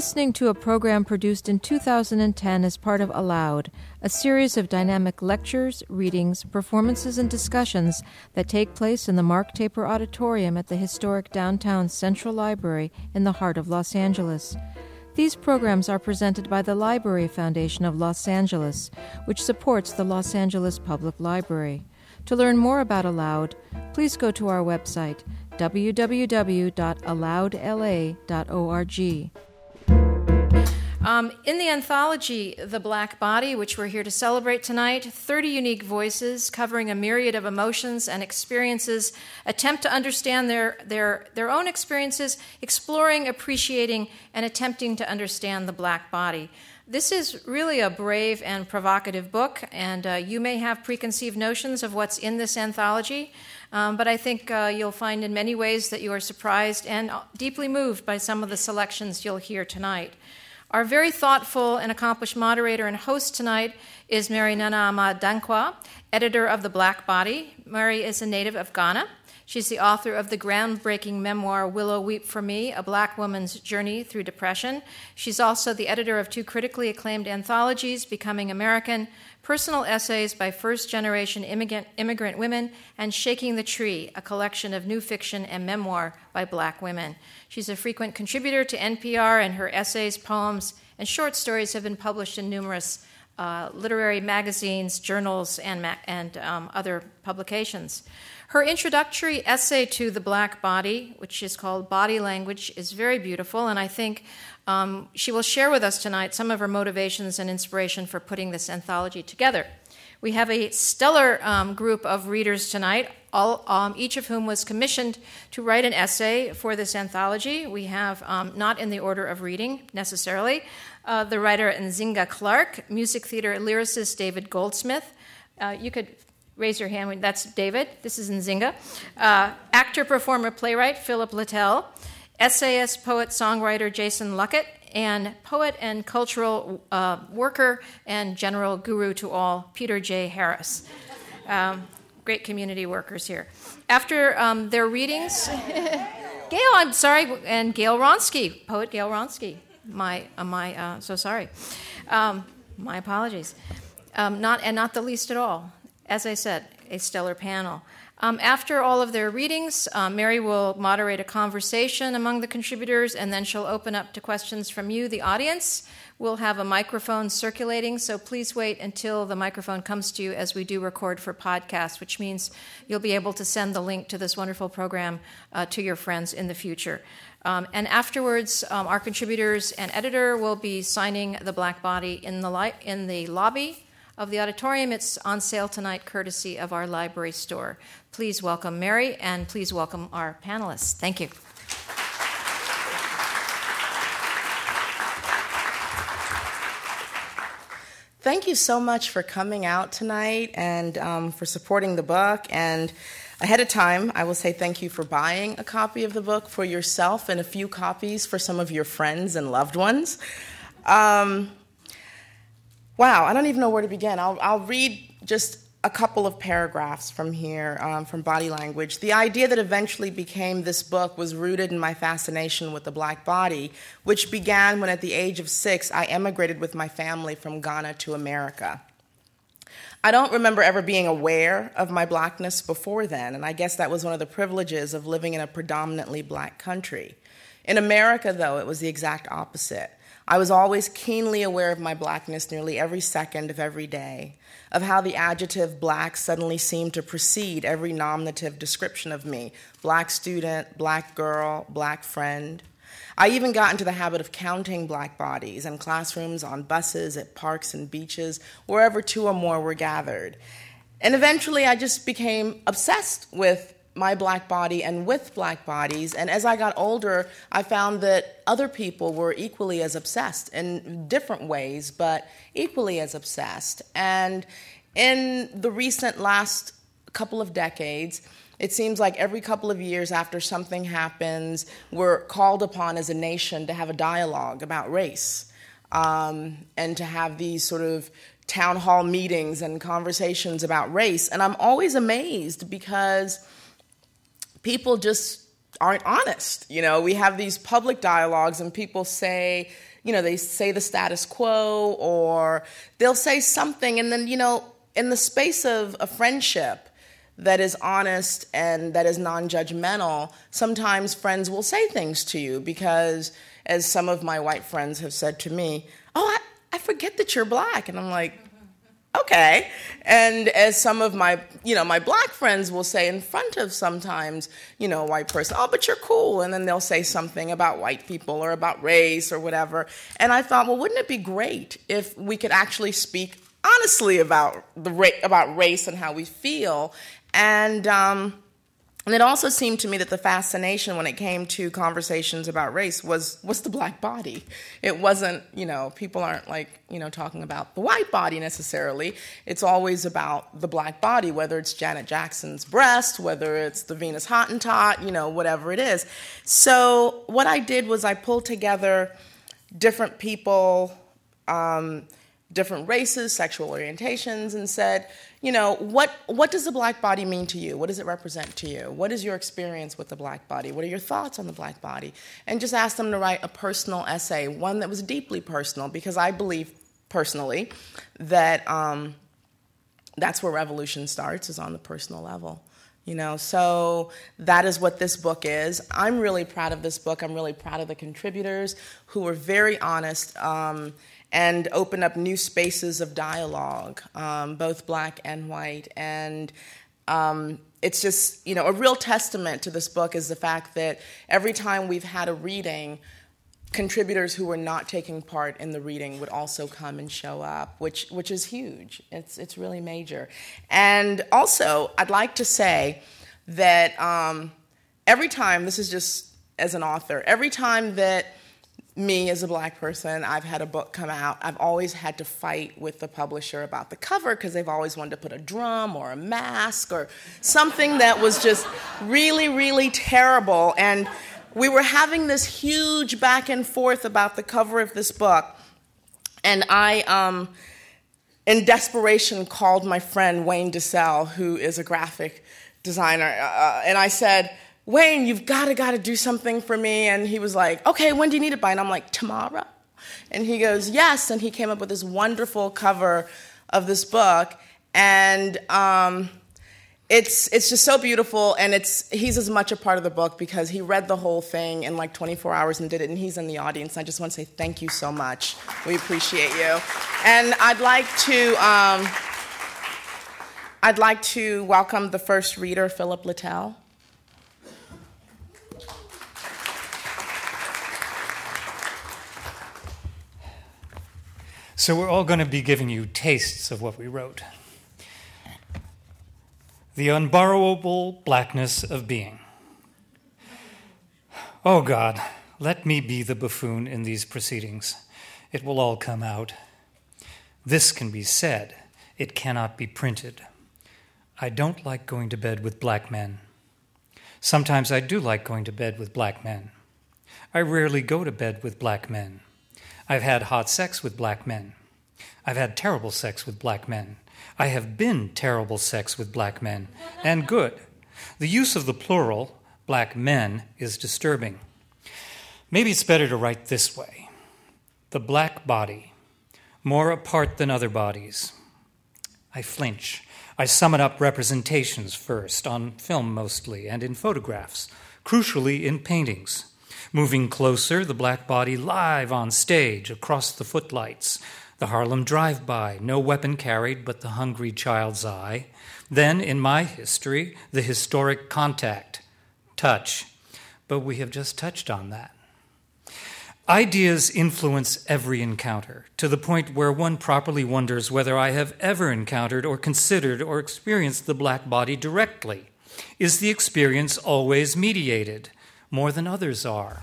listening to a program produced in 2010 as part of Aloud, a series of dynamic lectures, readings, performances, and discussions that take place in the Mark Taper Auditorium at the historic downtown Central Library in the heart of Los Angeles. These programs are presented by the Library Foundation of Los Angeles, which supports the Los Angeles Public Library. To learn more about Aloud, please go to our website, www.aloudla.org. In the anthology, The Black Body, which we're here to celebrate tonight, 30 unique voices covering a myriad of emotions and experiences attempt to understand their own experiences, exploring, appreciating, and attempting to understand the black body. This is really a brave and provocative book, and you may have preconceived notions of what's in this anthology, but I think you'll find in many ways that you are surprised and deeply moved by some of the selections you'll hear tonight. Our very thoughtful and accomplished moderator and host tonight is Mary Nana-Ama Dankwa, editor of The Black Body. Mary is a native of Ghana. She's the author of the groundbreaking memoir, Willow Weep for Me, A Black Woman's Journey Through Depression. She's also the editor of two critically acclaimed anthologies, Becoming American, personal essays by first-generation immigrant women, and Shaking the Tree, a collection of new fiction and memoir by black women. She's a frequent contributor to NPR, and her essays, poems, and short stories have been published in numerous literary magazines, journals, and other publications. Her introductory essay to The Black Body, which is called Body Language, is very beautiful, and I think she will share with us tonight some of her motivations and inspiration for putting this anthology together. We have a stellar group of readers tonight, each of whom was commissioned to write an essay for this anthology. We have, not in the order of reading necessarily, the writer Nzinga Clark, music theater lyricist David Goldsmith. You could raise your hand. That's David. This is Nzinga. Actor, performer, playwright Philip Littell. Essayist, poet, songwriter Jason Luckett, and poet and cultural worker and general guru to all, Peter J. Harris. Great community workers here. After their readings, and Gail Wronski, poet Gail Wronski. So sorry. My apologies. Not the least at all. As I said, a stellar panel. After all of their readings, Mary will moderate a conversation among the contributors, and then she'll open up to questions from you, the audience. We'll have a microphone circulating, so please wait until the microphone comes to you as we do record for podcast, which means you'll be able to send the link to this wonderful program to your friends in the future. And afterwards, our contributors and editor will be signing The Black Body in the lobby of the auditorium. It's on sale tonight, courtesy of our library store. Please welcome Mary, and please welcome our panelists. Thank you. Thank you so much for coming out tonight and for supporting the book. And ahead of time, I will say thank you for buying a copy of the book for yourself and a few copies for some of your friends and loved ones. Wow, I don't even know where to begin. I'll read just a couple of paragraphs from here, from Body Language. The idea that eventually became this book was rooted in my fascination with the black body, which began when at the age of 6, I emigrated with my family from Ghana to America. I don't remember ever being aware of my blackness before then, and I guess that was one of the privileges of living in a predominantly black country. In America, though, it was the exact opposite. I was always keenly aware of my blackness nearly every second of every day, of how the adjective black suddenly seemed to precede every nominative description of me: black student, black girl, black friend. I even got into the habit of counting black bodies in classrooms, on buses, at parks and beaches, wherever two or more were gathered. And eventually I just became obsessed with my black body and with black bodies. And as I got older, I found that other people were equally as obsessed in different ways, but equally as obsessed. And in the recent last couple of decades, it seems like every couple of years after something happens, we're called upon as a nation to have a dialogue about race, and to have these sort of town hall meetings and conversations about race. And I'm always amazed because people just aren't honest. You know, we have these public dialogues and people say, they say the status quo, or they'll say something, and then, in the space of a friendship that is honest and that is non-judgmental, sometimes friends will say things to you because, as some of my white friends have said to me, oh, I forget that you're black. And I'm like, okay. And as some of my, my black friends will say in front of sometimes, a white person, oh, but you're cool. And then they'll say something about white people or about race or whatever. And I thought, well, wouldn't it be great if we could actually speak honestly about about race and how we feel? And it also seemed to me that the fascination when it came to conversations about race was the black body. It wasn't, people aren't talking about the white body necessarily. It's always about the black body, whether it's Janet Jackson's breast, whether it's the Venus Hottentot, whatever it is. So what I did was I pulled together different people, different races, sexual orientations, and said, what does the black body mean to you? What does it represent to you? What is your experience with the black body? What are your thoughts on the black body? And just asked them to write a personal essay, one that was deeply personal, because I believe personally that that's where revolution starts, is on the personal level. So that is what this book is. I'm really proud of this book. I'm really proud of the contributors who were very honest and open up new spaces of dialogue, both black and white. And it's just, a real testament to this book is the fact that every time we've had a reading, contributors who were not taking part in the reading would also come and show up, which is huge. It's really major. And also, I'd like to say that every time, this is just as an author, every time that me as a black person, I've had a book come out, I've always had to fight with the publisher about the cover because they've always wanted to put a drum or a mask or something that was just really, really terrible. And we were having this huge back and forth about the cover of this book. And I, in desperation, called my friend Wayne DeSalle, who is a graphic designer, and I said, Wayne, you've got to do something for me. And he was like, okay, when do you need it by? And I'm like, tomorrow? And he goes, yes. And he came up with this wonderful cover of this book. And it's just so beautiful. And he's as much a part of the book because he read the whole thing in 24 hours and did it. And he's in the audience. I just want to say thank you so much. We appreciate you. And I'd like to welcome the first reader, Philip Littell. So we're all going to be giving you tastes of what we wrote. The unborrowable blackness of being. Oh God, let me be the buffoon in these proceedings. It will all come out. This can be said. It cannot be printed. I don't like going to bed with black men. Sometimes I do like going to bed with black men. I rarely go to bed with black men. I've had hot sex with black men. I've had terrible sex with black men. I have been terrible sex with black men, and good. The use of the plural, black men, is disturbing. Maybe it's better to write this way. The black body, more apart than other bodies. I flinch. I summon up representations first, on film mostly, and in photographs, crucially in paintings. Moving closer, the black body live on stage, across the footlights. The Harlem drive-by, no weapon carried but the hungry child's eye. Then, in my history, the historic contact, touch. But we have just touched on that. Ideas influence every encounter, to the point where one properly wonders whether I have ever encountered or considered or experienced the black body directly. Is the experience always mediated? More than others are.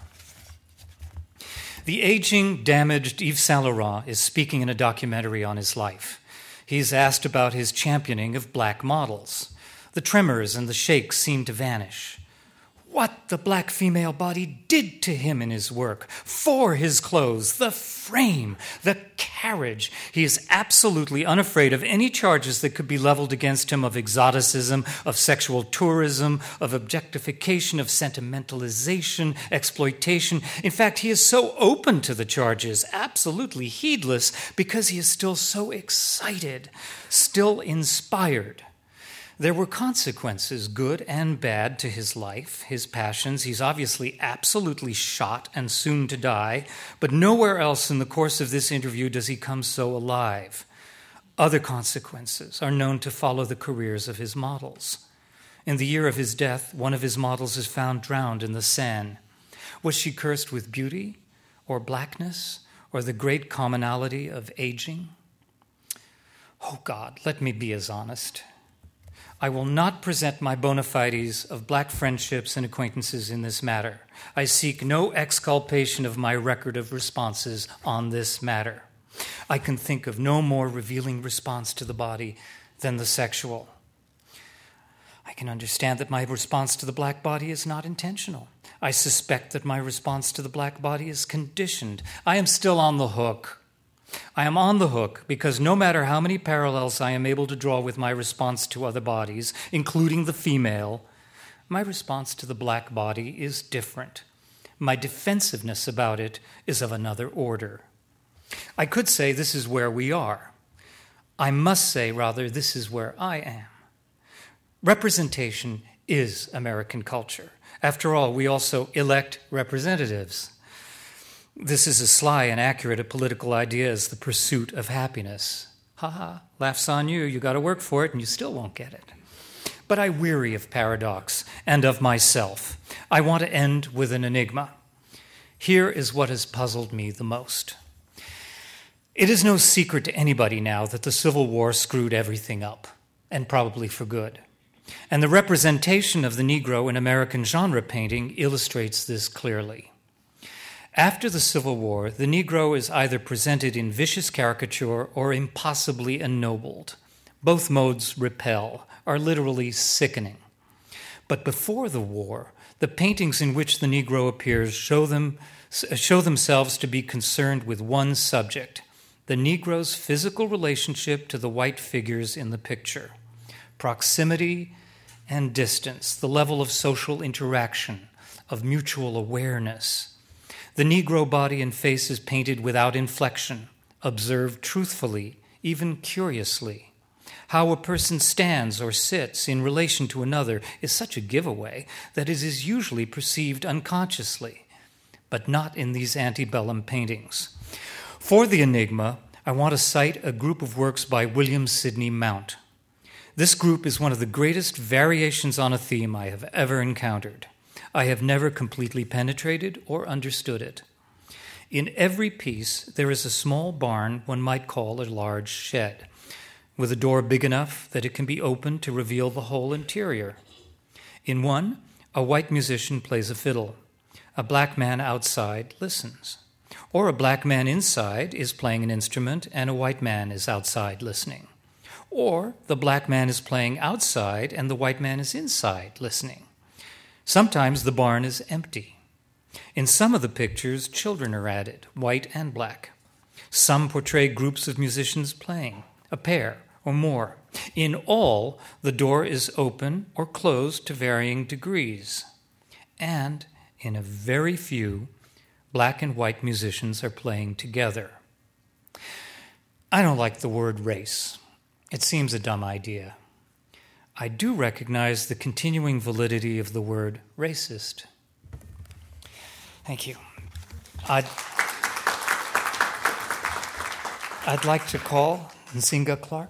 The aging, damaged Yves Saint Laurent is speaking in a documentary on his life. He's asked about his championing of black models. The tremors and the shakes seem to vanish. What the black female body did to him in his work, for his clothes, the frame, the carriage. He is absolutely unafraid of any charges that could be leveled against him of exoticism, of sexual tourism, of objectification, of sentimentalization, exploitation. In fact, he is so open to the charges, absolutely heedless, because he is still so excited, still inspired. There were consequences, good and bad, to his life, his passions. He's obviously absolutely shot and soon to die, but nowhere else in the course of this interview does he come so alive. Other consequences are known to follow the careers of his models. In the year of his death, one of his models is found drowned in the Seine. Was she cursed with beauty or blackness or the great commonality of aging? Oh God, let me be as honest. I will not present my bona fides of black friendships and acquaintances in this matter. I seek no exculpation of my record of responses on this matter. I can think of no more revealing response to the body than the sexual. I can understand that my response to the black body is not intentional. I suspect that my response to the black body is conditioned. I am still on the hook. I am on the hook because no matter how many parallels I am able to draw with my response to other bodies, including the female, my response to the black body is different. My defensiveness about it is of another order. I could say this is where we are. I must say, rather, this is where I am. Representation is American culture. After all, we also elect representatives. This is as sly and accurate a political idea as the pursuit of happiness. Ha, laughs on you. You got to work for it, and you still won't get it. But I weary of paradox and of myself. I want to end with an enigma. Here is what has puzzled me the most. It is no secret to anybody now that the Civil War screwed everything up, and probably for good. And the representation of the Negro in American genre painting illustrates this clearly. After the Civil War, the Negro is either presented in vicious caricature or impossibly ennobled. Both modes repel, are literally sickening. But before the war, the paintings in which the Negro appears show themselves to be concerned with one subject, the Negro's physical relationship to the white figures in the picture. Proximity and distance, the level of social interaction, of mutual awareness. The Negro body and face is painted without inflection, observed truthfully, even curiously. How a person stands or sits in relation to another is such a giveaway that it is usually perceived unconsciously, but not in these antebellum paintings. For the enigma, I want to cite a group of works by William Sidney Mount. This group is one of the greatest variations on a theme I have ever encountered. I have never completely penetrated or understood it. In every piece, there is a small barn one might call a large shed, with a door big enough that it can be opened to reveal the whole interior. In one, a white musician plays a fiddle. A black man outside listens. Or a black man inside is playing an instrument and a white man is outside listening. Or the black man is playing outside and the white man is inside listening. Sometimes the barn is empty. In some of the pictures, children are added, white and black. Some portray groups of musicians playing, a pair or more. In all, the door is open or closed to varying degrees. And in a very few, black and white musicians are playing together. I don't like the word race. It seems a dumb idea. I do recognize the continuing validity of the word racist. Thank you. I'd like to call Nzinga Clark.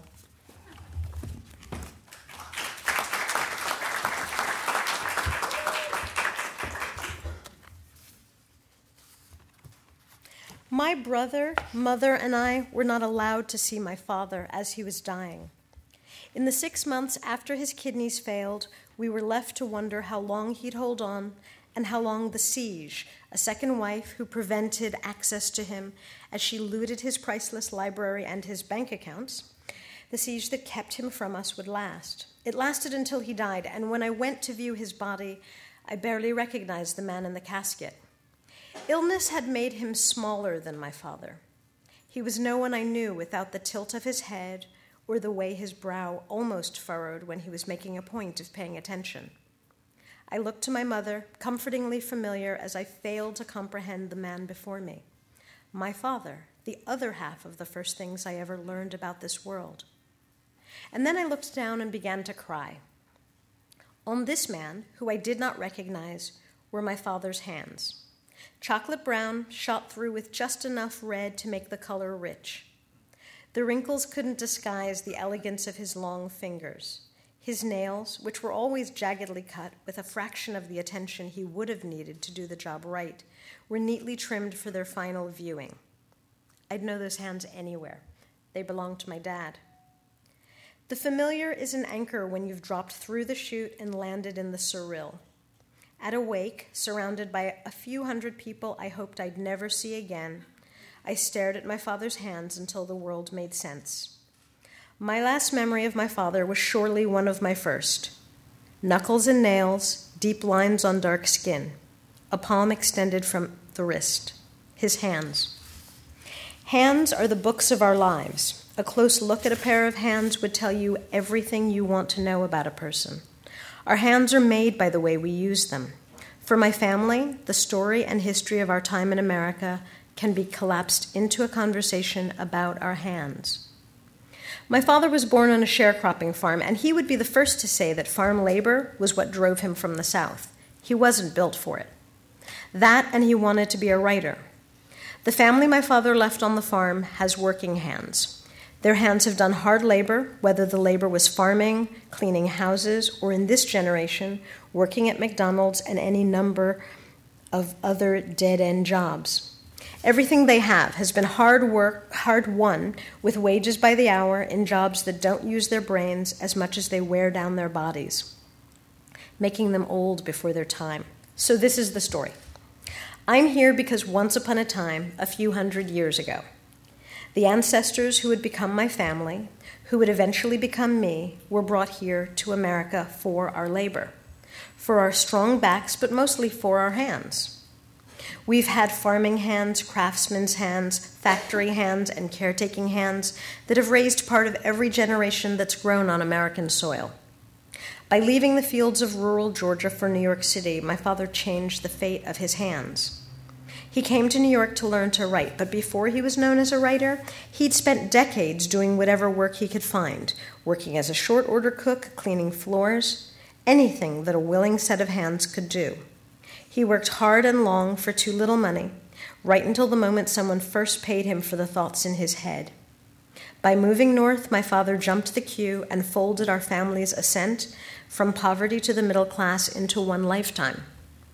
My brother, mother, and I were not allowed to see my father as he was dying. In the 6 months after his kidneys failed, we were left to wonder how long he'd hold on and how long the siege, a second wife who prevented access to him as she looted his priceless library and his bank accounts, the siege that kept him from us would last. It lasted until he died, and when I went to view his body, I barely recognized the man in the casket. Illness had made him smaller than my father. He was no one I knew without the tilt of his head or the way his brow almost furrowed when he was making a point of paying attention. I looked to my mother, comfortingly familiar as I failed to comprehend the man before me. My father, the other half of the first things I ever learned about this world. And then I looked down and began to cry. On this man, who I did not recognize, were my father's hands. Chocolate brown, shot through with just enough red to make the color rich. The wrinkles couldn't disguise the elegance of his long fingers. His nails, which were always jaggedly cut with a fraction of the attention he would have needed to do the job right, were neatly trimmed for their final viewing. I'd know those hands anywhere. They belonged to my dad. The familiar is an anchor when you've dropped through the chute and landed in the surreal. At a wake, surrounded by a few hundred people I hoped I'd never see again, I stared at my father's hands until the world made sense. My last memory of my father was surely one of my first. Knuckles and nails, deep lines on dark skin, a palm extended from the wrist, his hands. Hands are the books of our lives. A close look at a pair of hands would tell you everything you want to know about a person. Our hands are made by the way we use them. For my family, the story and history of our time in America can be collapsed into a conversation about our hands. My father was born on a sharecropping farm, and he would be the first to say that farm labor was what drove him from the South. He wasn't built for it. That, and he wanted to be a writer. The family my father left on the farm has working hands. Their hands have done hard labor, whether the labor was farming, cleaning houses, or in this generation, working at McDonald's and any number of other dead-end jobs. Everything they have has been hard work, hard won, with wages by the hour in jobs that don't use their brains as much as they wear down their bodies, making them old before their time. So this is the story. I'm here because once upon a time, a few hundred years ago, the ancestors who would become my family, who would eventually become me, were brought here to America for our labor, for our strong backs, but mostly for our hands. We've had farming hands, craftsmen's hands, factory hands, and caretaking hands that have raised part of every generation that's grown on American soil. By leaving the fields of rural Georgia for New York City, my father changed the fate of his hands. He came to New York to learn to write, but before he was known as a writer, he'd spent decades doing whatever work he could find, working as a short-order cook, cleaning floors, anything that a willing set of hands could do. He worked hard and long for too little money, right until the moment someone first paid him for the thoughts in his head. By moving north, my father jumped the queue and folded our family's ascent from poverty to the middle class into one lifetime.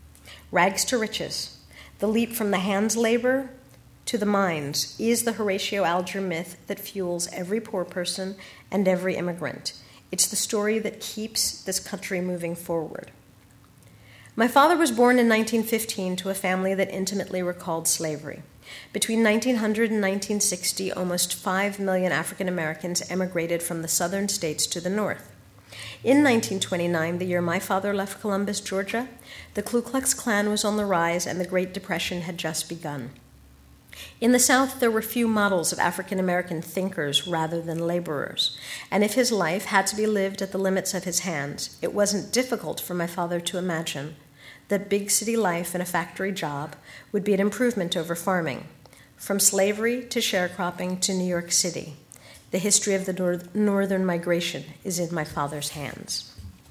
Rags to riches, the leap from the hands' labor to the minds, is the Horatio Alger myth that fuels every poor person and every immigrant. It's the story that keeps this country moving forward. My father was born in 1915 to a family that intimately recalled slavery. Between 1900 and 1960, almost 5 million African Americans emigrated from the southern states to the north. In 1929, the year my father left Columbus, Georgia, the Ku Klux Klan was on the rise and the Great Depression had just begun. In the South, there were few models of African American thinkers rather than laborers, and if his life had to be lived at the limits of his hands, it wasn't difficult for my father to imagine that big city life and a factory job would be an improvement over farming. From slavery to sharecropping to New York City, the history of the northern migration is in my father's hands.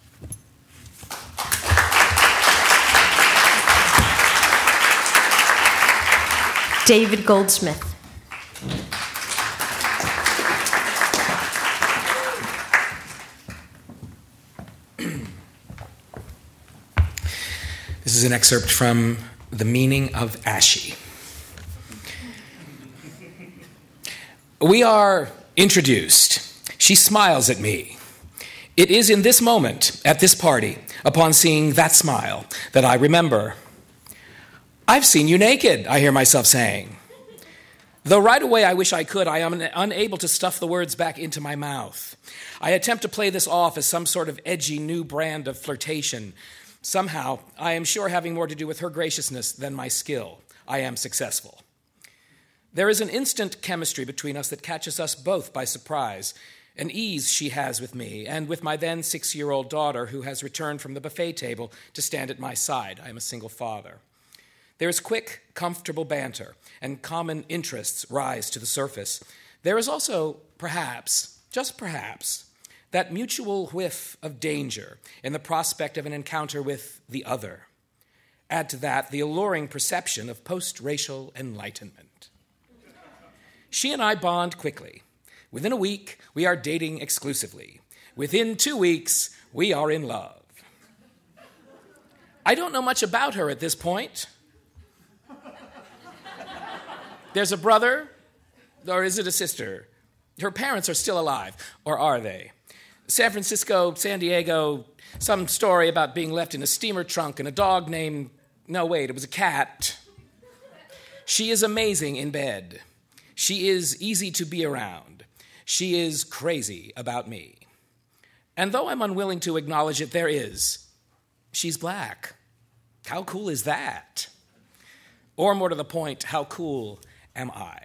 David Goldsmith. This is an excerpt from The Meaning of Ashy. We are introduced. She smiles at me. It is in this moment, at this party, upon seeing that smile, that I remember. I've seen you naked, I hear myself saying. Though right away I wish I could, I am unable to stuff the words back into my mouth. I attempt to play this off as some sort of edgy new brand of flirtation. Somehow, I am sure having more to do with her graciousness than my skill, I am successful. There is an instant chemistry between us that catches us both by surprise, an ease she has with me and with my then 6-year-old daughter who has returned from the buffet table to stand at my side. I am a single father. There is quick, comfortable banter, and common interests rise to the surface. There is also, perhaps, just perhaps, that mutual whiff of danger in the prospect of an encounter with the other. Add to that the alluring perception of post-racial enlightenment. She and I bond quickly. Within a week, we are dating exclusively. Within 2 weeks, we are in love. I don't know much about her at this point. There's a brother, or is it a sister? Her parents are still alive, or are they? San Francisco, San Diego, some story about being left in a steamer trunk and a dog named, no wait, it was a cat. She is amazing in bed. She is easy to be around. She is crazy about me. And though I'm unwilling to acknowledge it, she's black. How cool is that? Or more to the point, how cool am I?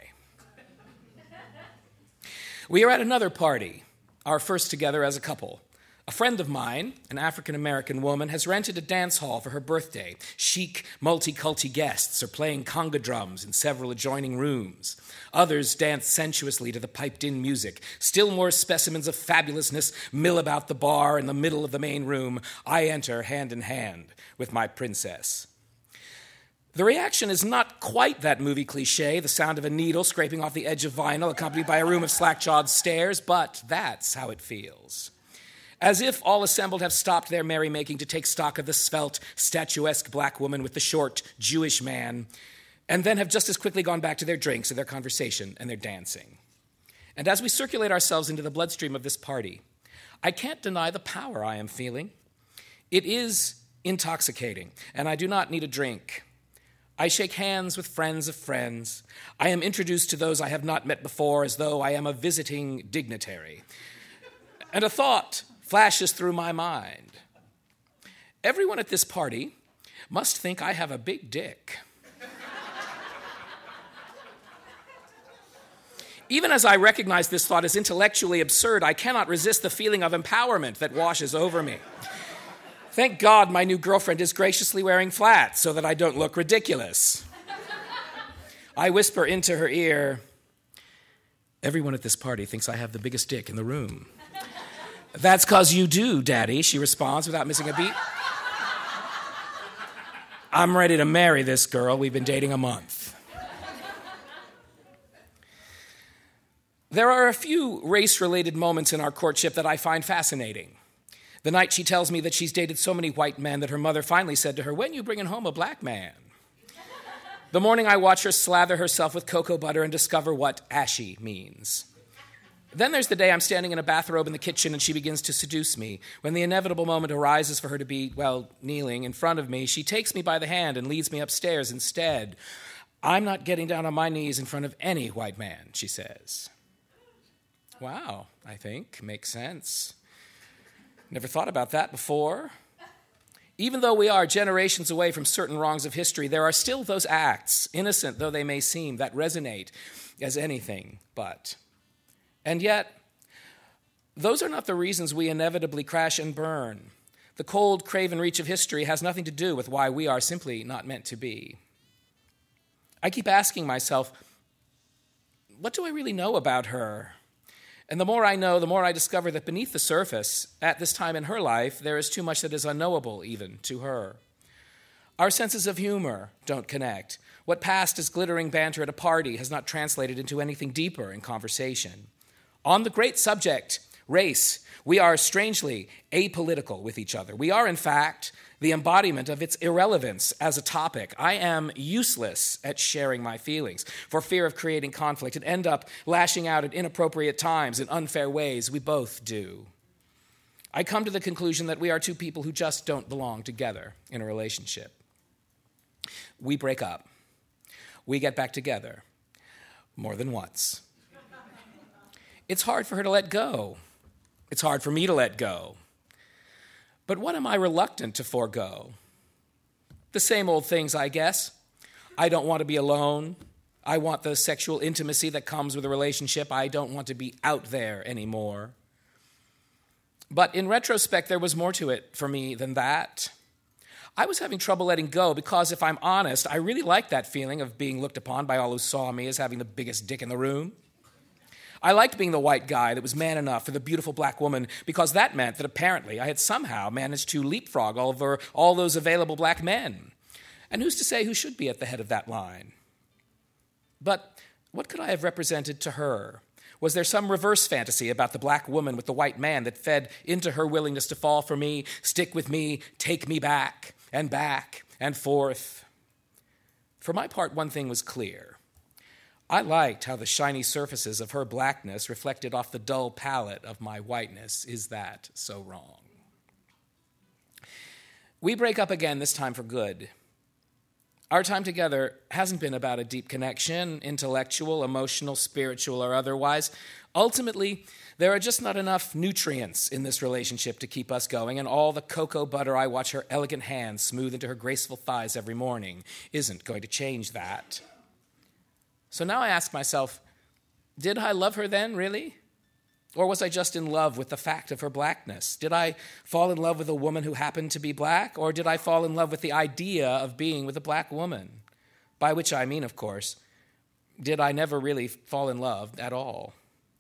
We are at another party, our first together as a couple. A friend of mine, an African-American woman, has rented a dance hall for her birthday. Chic, multi-culti guests are playing conga drums in several adjoining rooms. Others dance sensuously to the piped-in music. Still more specimens of fabulousness mill about the bar in the middle of the main room. I enter hand in hand with my princess. The reaction is not quite that movie cliche, the sound of a needle scraping off the edge of vinyl accompanied by a room of slack-jawed stares, but that's how it feels. As if all assembled have stopped their merrymaking to take stock of the svelte, statuesque black woman with the short Jewish man, and then have just as quickly gone back to their drinks and their conversation and their dancing. And as we circulate ourselves into the bloodstream of this party, I can't deny the power I am feeling. It is intoxicating, and I do not need a drink. I shake hands with friends of friends. I am introduced to those I have not met before as though I am a visiting dignitary. And a thought flashes through my mind. Everyone at this party must think I have a big dick. Even as I recognize this thought as intellectually absurd, I cannot resist the feeling of empowerment that washes over me. Thank God my new girlfriend is graciously wearing flats so that I don't look ridiculous. I whisper into her ear, everyone at this party thinks I have the biggest dick in the room. That's 'cause you do, Daddy, she responds without missing a beat. I'm ready to marry this girl. We've been dating a month. There are a few race-related moments in our courtship that I find fascinating. The night she tells me that she's dated so many white men that her mother finally said to her, "When you bringing home a black man?" The morning I watch her slather herself with cocoa butter and discover what ashy means. Then there's the day I'm standing in a bathrobe in the kitchen and she begins to seduce me. When the inevitable moment arises for her to be, kneeling in front of me, she takes me by the hand and leads me upstairs instead. I'm not getting down on my knees in front of any white man, she says. Wow, I think, makes sense. Never thought about that before. Even though we are generations away from certain wrongs of history, there are still those acts, innocent though they may seem, that resonate as anything but. And yet, those are not the reasons we inevitably crash and burn. The cold, craven reach of history has nothing to do with why we are simply not meant to be. I keep asking myself, what do I really know about her? And the more I know, the more I discover that beneath the surface, at this time in her life, there is too much that is unknowable even to her. Our senses of humor don't connect. What passed as glittering banter at a party has not translated into anything deeper in conversation. On the great subject, race, we are strangely apolitical with each other. We are, in fact, the embodiment of its irrelevance as a topic. I am useless at sharing my feelings for fear of creating conflict and end up lashing out at inappropriate times in unfair ways. We both do. I come to the conclusion that we are two people who just don't belong together in a relationship. We break up. We get back together more than once. It's hard for her to let go. It's hard for me to let go. But what am I reluctant to forego? The same old things, I guess. I don't want to be alone. I want the sexual intimacy that comes with a relationship. I don't want to be out there anymore. But in retrospect, there was more to it for me than that. I was having trouble letting go because, if I'm honest, I really liked that feeling of being looked upon by all who saw me as having the biggest dick in the room. I liked being the white guy that was man enough for the beautiful black woman because that meant that apparently I had somehow managed to leapfrog over all those available black men. And who's to say who should be at the head of that line? But what could I have represented to her? Was there some reverse fantasy about the black woman with the white man that fed into her willingness to fall for me, stick with me, take me back and forth? For my part, one thing was clear. I liked how the shiny surfaces of her blackness reflected off the dull palette of my whiteness. Is that so wrong? We break up again, this time for good. Our time together hasn't been about a deep connection, intellectual, emotional, spiritual, or otherwise. Ultimately, there are just not enough nutrients in this relationship to keep us going, and all the cocoa butter I watch her elegant hands smooth into her graceful thighs every morning isn't going to change that. So now I ask myself, did I love her then, really? Or was I just in love with the fact of her blackness? Did I fall in love with a woman who happened to be black? Or did I fall in love with the idea of being with a black woman? By which I mean, of course, did I never really fall in love at all?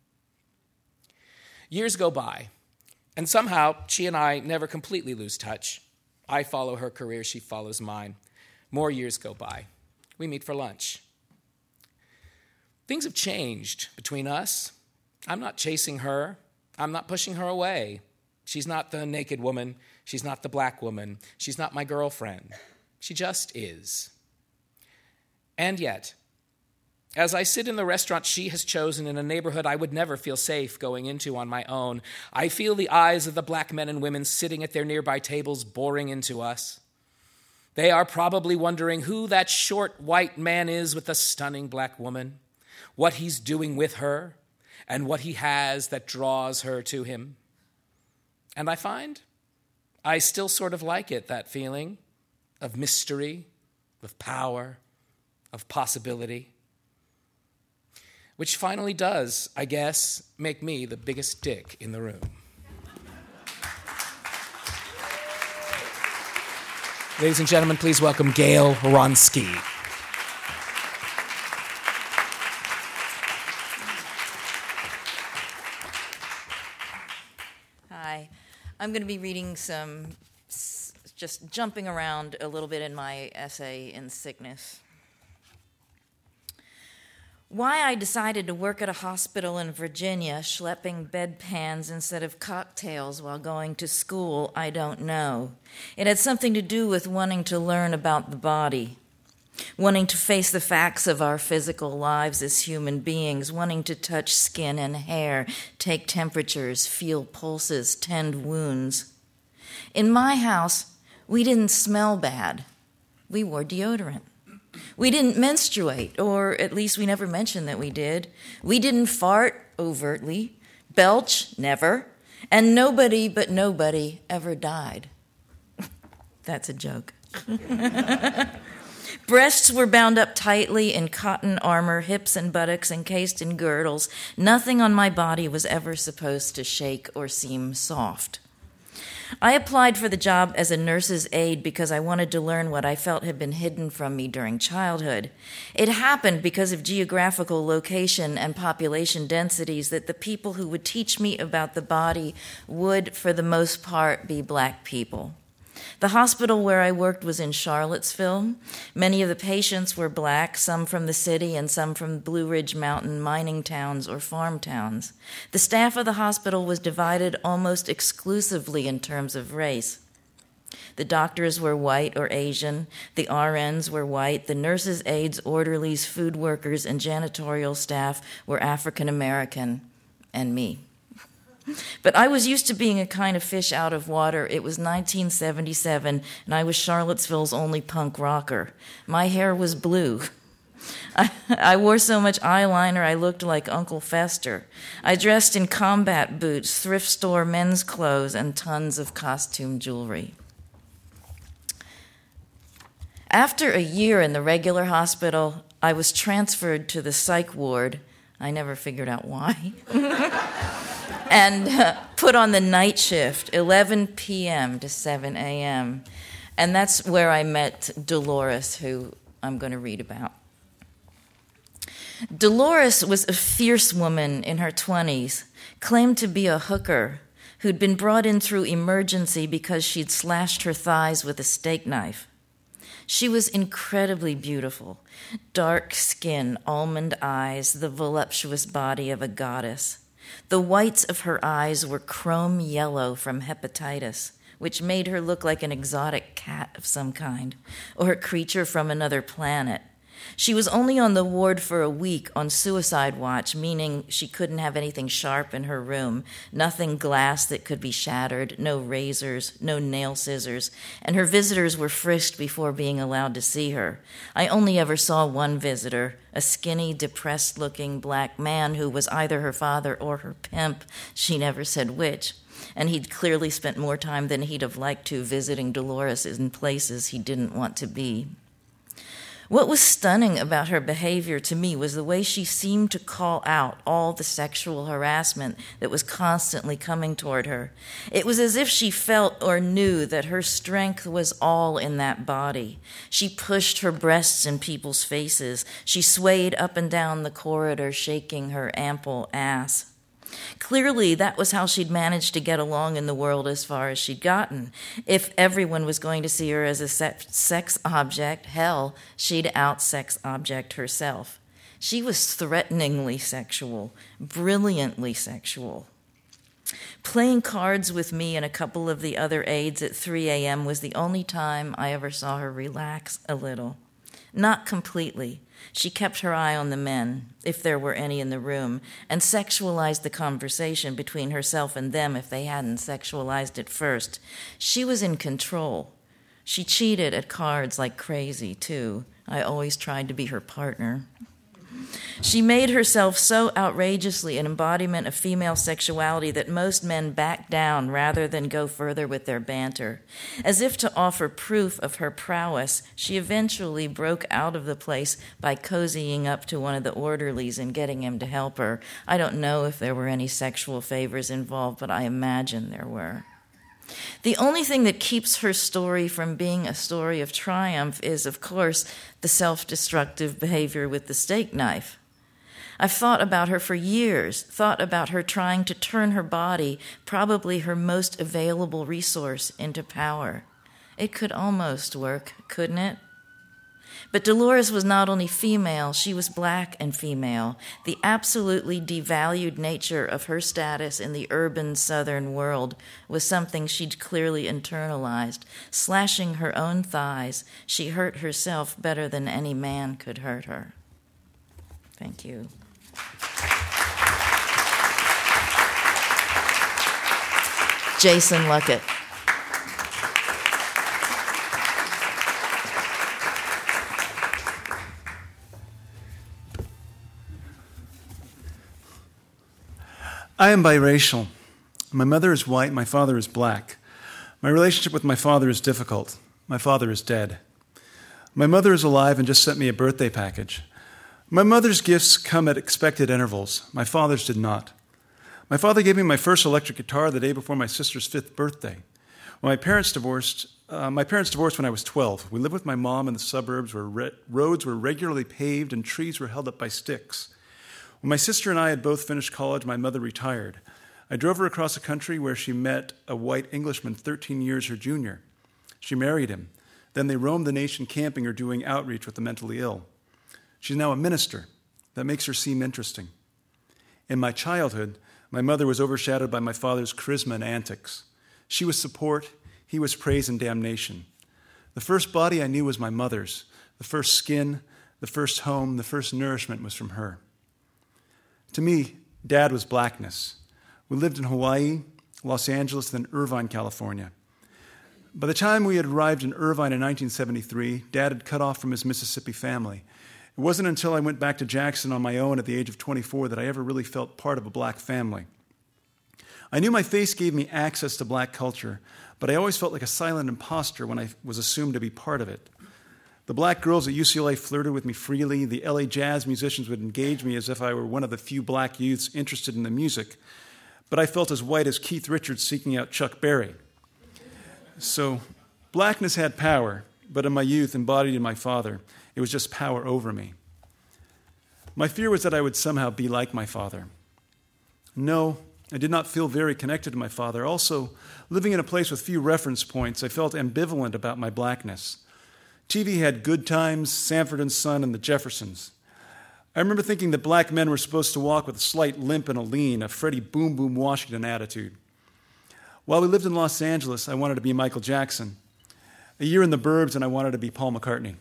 Years go by, and somehow she and I never completely lose touch. I follow her career, she follows mine. More years go by. We meet for lunch. Things have changed between us. I'm not chasing her. I'm not pushing her away. She's not the naked woman. She's not the black woman. She's not my girlfriend. She just is. And yet, as I sit in the restaurant she has chosen in a neighborhood I would never feel safe going into on my own, I feel the eyes of the black men and women sitting at their nearby tables boring into us. They are probably wondering who that short white man is with the stunning black woman, what he's doing with her, and what he has that draws her to him. And I find I still sort of like it, that feeling of mystery, of power, of possibility, which finally does, I guess, make me the biggest dick in the room. Ladies and gentlemen, please welcome Gail Wronski. Hi. I'm going to be reading just jumping around a little bit in my essay in Sickness. Why I decided to work at a hospital in Virginia, schlepping bedpans instead of cocktails while going to school, I don't know. It had something to do with wanting to learn about the body, wanting to face the facts of our physical lives as human beings, wanting to touch skin and hair, take temperatures, feel pulses, tend wounds. In my house, we didn't smell bad. We wore deodorant. We didn't menstruate, or at least we never mentioned that we did. We didn't fart overtly, belch, never, and nobody but nobody ever died. That's a joke. Breasts were bound up tightly in cotton armor, hips and buttocks encased in girdles. Nothing on my body was ever supposed to shake or seem soft. I applied for the job as a nurse's aide because I wanted to learn what I felt had been hidden from me during childhood. It happened because of geographical location and population densities that the people who would teach me about the body would, for the most part, be black people. The hospital where I worked was in Charlottesville. Many of the patients were black, some from the city and some from Blue Ridge Mountain mining towns or farm towns. The staff of the hospital was divided almost exclusively in terms of race. The doctors were white or Asian, the RNs were white, the nurses, aides, orderlies, food workers, and janitorial staff were African American, and me. But I was used to being a kind of fish out of water. It was 1977, and I was Charlottesville's only punk rocker. My hair was blue. I wore so much eyeliner I looked like Uncle Fester. I dressed in combat boots, thrift store men's clothes, and tons of costume jewelry. After a year in the regular hospital, I was transferred to the psych ward. I never figured out why. And put on the night shift, 11 p.m. to 7 a.m. And that's where I met Dolores, who I'm going to read about. Dolores was a fierce woman in her 20s, claimed to be a hooker, who'd been brought in through emergency because she'd slashed her thighs with a steak knife. She was incredibly beautiful, dark skin, almond eyes, the voluptuous body of a goddess. The whites of her eyes were chrome yellow from hepatitis, which made her look like an exotic cat of some kind, or a creature from another planet. She was only on the ward for a week on suicide watch, meaning she couldn't have anything sharp in her room, nothing glass that could be shattered, no razors, no nail scissors, and her visitors were frisked before being allowed to see her. I only ever saw one visitor, a skinny, depressed-looking black man who was either her father or her pimp. She never said which. And he'd clearly spent more time than he'd have liked to visiting Dolores in places he didn't want to be. What was stunning about her behavior to me was the way she seemed to call out all the sexual harassment that was constantly coming toward her. It was as if she felt or knew that her strength was all in that body. She pushed her breasts in people's faces. She swayed up and down the corridor, shaking her ample ass. Clearly, that was how she'd managed to get along in the world as far as she'd gotten. If everyone was going to see her as a sex object, hell, she'd out-sex object herself. She was threateningly sexual, brilliantly sexual. Playing cards with me and a couple of the other aides at 3 a.m. was the only time I ever saw her relax a little. Not completely. She kept her eye on the men, if there were any in the room, and sexualized the conversation between herself and them if they hadn't sexualized it first. She was in control. She cheated at cards like crazy, too. I always tried to be her partner. She made herself so outrageously an embodiment of female sexuality that most men backed down rather than go further with their banter. As if to offer proof of her prowess, she eventually broke out of the place by cozying up to one of the orderlies and getting him to help her. I don't know if there were any sexual favors involved, but I imagine there were. The only thing that keeps her story from being a story of triumph is, of course, the self-destructive behavior with the steak knife. I've thought about her for years, thought about her trying to turn her body, probably her most available resource, into power. It could almost work, couldn't it? But Dolores was not only female, she was black and female. The absolutely devalued nature of her status in the urban southern world was something she'd clearly internalized. Slashing her own thighs, she hurt herself better than any man could hurt her. Thank you. Jason Luckett. I am biracial. My mother is white, my father is black. My relationship with my father is difficult. My father is dead. My mother is alive and just sent me a birthday package. My mother's gifts come at expected intervals. My father's did not. My father gave me my first electric guitar the day before my sister's 5th birthday. When my parents divorced when I was 12. We lived with my mom in the suburbs where roads were regularly paved and trees were held up by sticks. When my sister and I had both finished college, my mother retired. I drove her across the country where she met a white Englishman 13 years her junior. She married him. Then they roamed the nation camping or doing outreach with the mentally ill. She's now a minister. That makes her seem interesting. In my childhood, my mother was overshadowed by my father's charisma and antics. She was support, he was praise and damnation. The first body I knew was my mother's. The first skin, the first home, the first nourishment was from her. To me, Dad was blackness. We lived in Hawaii, Los Angeles, then Irvine, California. By the time we had arrived in Irvine in 1973, Dad had cut off from his Mississippi family. It wasn't until I went back to Jackson on my own at the age of 24 that I ever really felt part of a black family. I knew my face gave me access to black culture, but I always felt like a silent imposter when I was assumed to be part of it. The black girls at UCLA flirted with me freely. The LA jazz musicians would engage me as if I were one of the few black youths interested in the music. But I felt as white as Keith Richards seeking out Chuck Berry. So blackness had power, but in my youth, embodied in my father, it was just power over me. My fear was that I would somehow be like my father. No, I did not feel very connected to my father. Also, living in a place with few reference points, I felt ambivalent about my blackness. TV had Good Times, Sanford and Son, and the Jeffersons. I remember thinking that black men were supposed to walk with a slight limp and a lean, a Freddie Boom Boom Washington attitude. While we lived in Los Angeles, I wanted to be Michael Jackson. A year in the burbs, and I wanted to be Paul McCartney.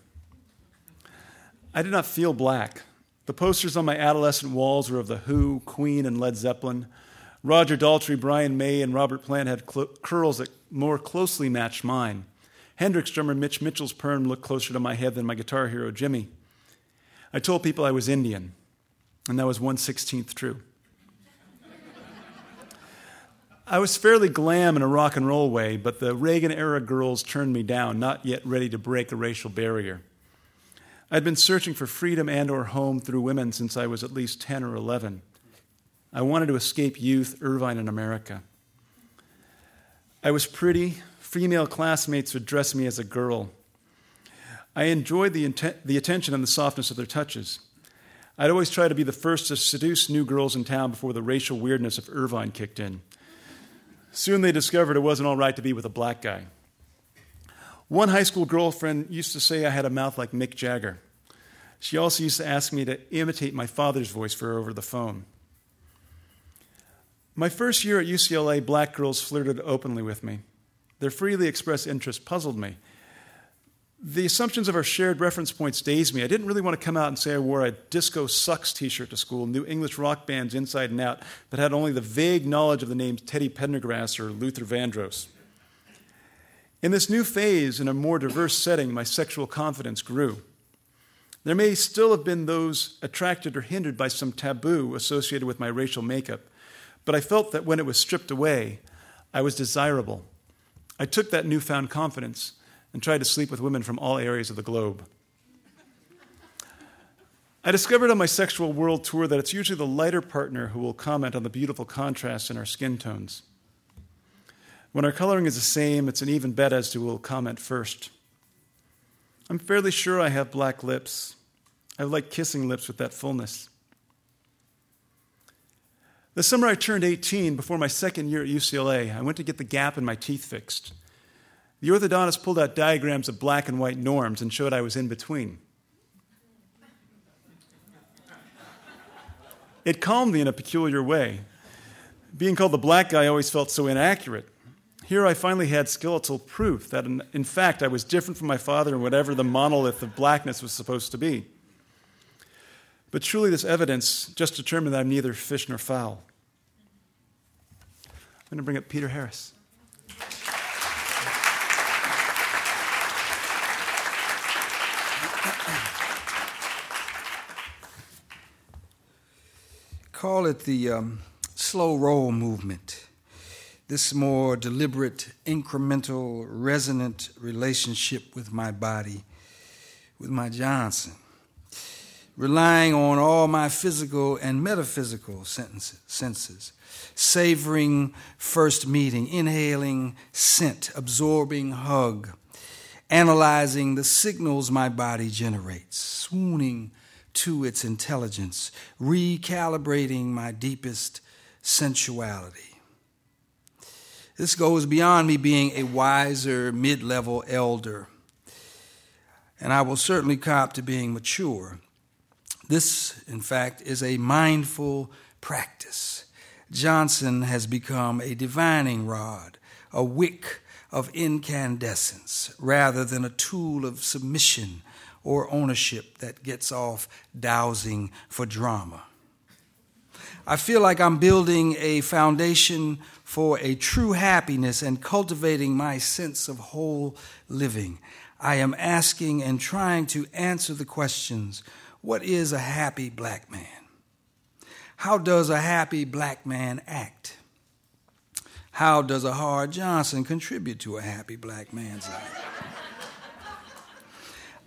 I did not feel black. The posters on my adolescent walls were of The Who, Queen, and Led Zeppelin. Roger Daltrey, Brian May, and Robert Plant had curls that more closely matched mine. Hendrix drummer Mitch Mitchell's perm looked closer to my head than my guitar hero Jimmy. I told people I was Indian, and that was 1/16 true. I was fairly glam in a rock and roll way, but the Reagan-era girls turned me down, not yet ready to break a racial barrier. I'd been searching for freedom and or home through women since I was at least 10 or 11. I wanted to escape youth, Irvine, and America. I was pretty. Female classmates would dress me as a girl. I enjoyed the attention and the softness of their touches. I'd always try to be the first to seduce new girls in town before the racial weirdness of Irvine kicked in. Soon they discovered it wasn't all right to be with a black guy. One high school girlfriend used to say I had a mouth like Mick Jagger. She also used to ask me to imitate my father's voice for her over the phone. My first year at UCLA, black girls flirted openly with me. Their freely expressed interest puzzled me. The assumptions of our shared reference points dazed me. I didn't really want to come out and say I wore a Disco Sucks t-shirt to school, knew English rock bands inside and out, but had only the vague knowledge of the names Teddy Pendergrass or Luther Vandross. In this new phase, in a more diverse setting, my sexual confidence grew. There may still have been those attracted or hindered by some taboo associated with my racial makeup, but I felt that when it was stripped away, I was desirable. I took that newfound confidence and tried to sleep with women from all areas of the globe. I discovered on my sexual world tour that it's usually the lighter partner who will comment on the beautiful contrast in our skin tones. When our coloring is the same, it's an even bet as to who will comment first. I'm fairly sure I have black lips. I like kissing lips with that fullness. The summer I turned 18, before my second year at UCLA, I went to get the gap in my teeth fixed. The orthodontist pulled out diagrams of black and white norms and showed I was in between. It calmed me in a peculiar way. Being called the black guy always felt so inaccurate. Here I finally had skeletal proof that, in fact, I was different from my father in whatever the monolith of blackness was supposed to be. But truly this evidence just determined that I'm neither fish nor fowl. I'm going to bring up Peter Harris. Call it the slow roll movement. This more deliberate, incremental, resonant relationship with my body, with my Johnson, relying on all my physical and metaphysical senses, savoring first meeting, inhaling scent, absorbing hug, analyzing the signals my body generates, swooning to its intelligence, recalibrating my deepest sensuality. This goes beyond me being a wiser, mid-level elder, and I will certainly cop to being mature. This, in fact, is a mindful practice. Johnson has become a divining rod, a wick of incandescence, rather than a tool of submission or ownership that gets off dowsing for drama. I feel like I'm building a foundation for a true happiness and cultivating my sense of whole living. I am asking and trying to answer the questions: what is a happy black man? How does a happy black man act? How does a hard Johnson contribute to a happy black man's life?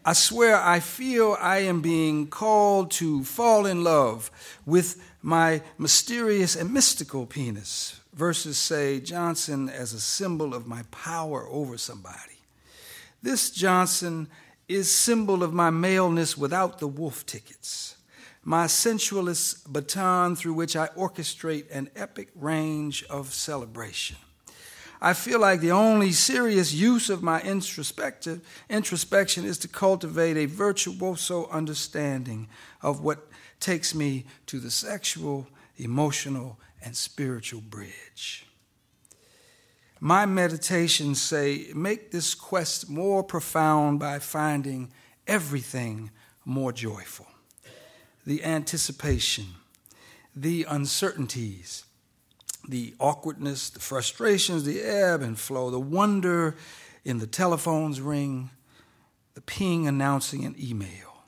I swear I feel I am being called to fall in love with my mysterious and mystical penis versus, say, Johnson as a symbol of my power over somebody. This Johnson is symbol of my maleness without the wolf tickets, my sensualist baton through which I orchestrate an epic range of celebration. I feel like the only serious use of my introspection is to cultivate a virtuoso understanding of what takes me to the sexual, emotional, and spiritual bridge. My meditations say, make this quest more profound by finding everything more joyful. The anticipation, the uncertainties, the awkwardness, the frustrations, the ebb and flow, the wonder in the telephone's ring, the ping announcing an email.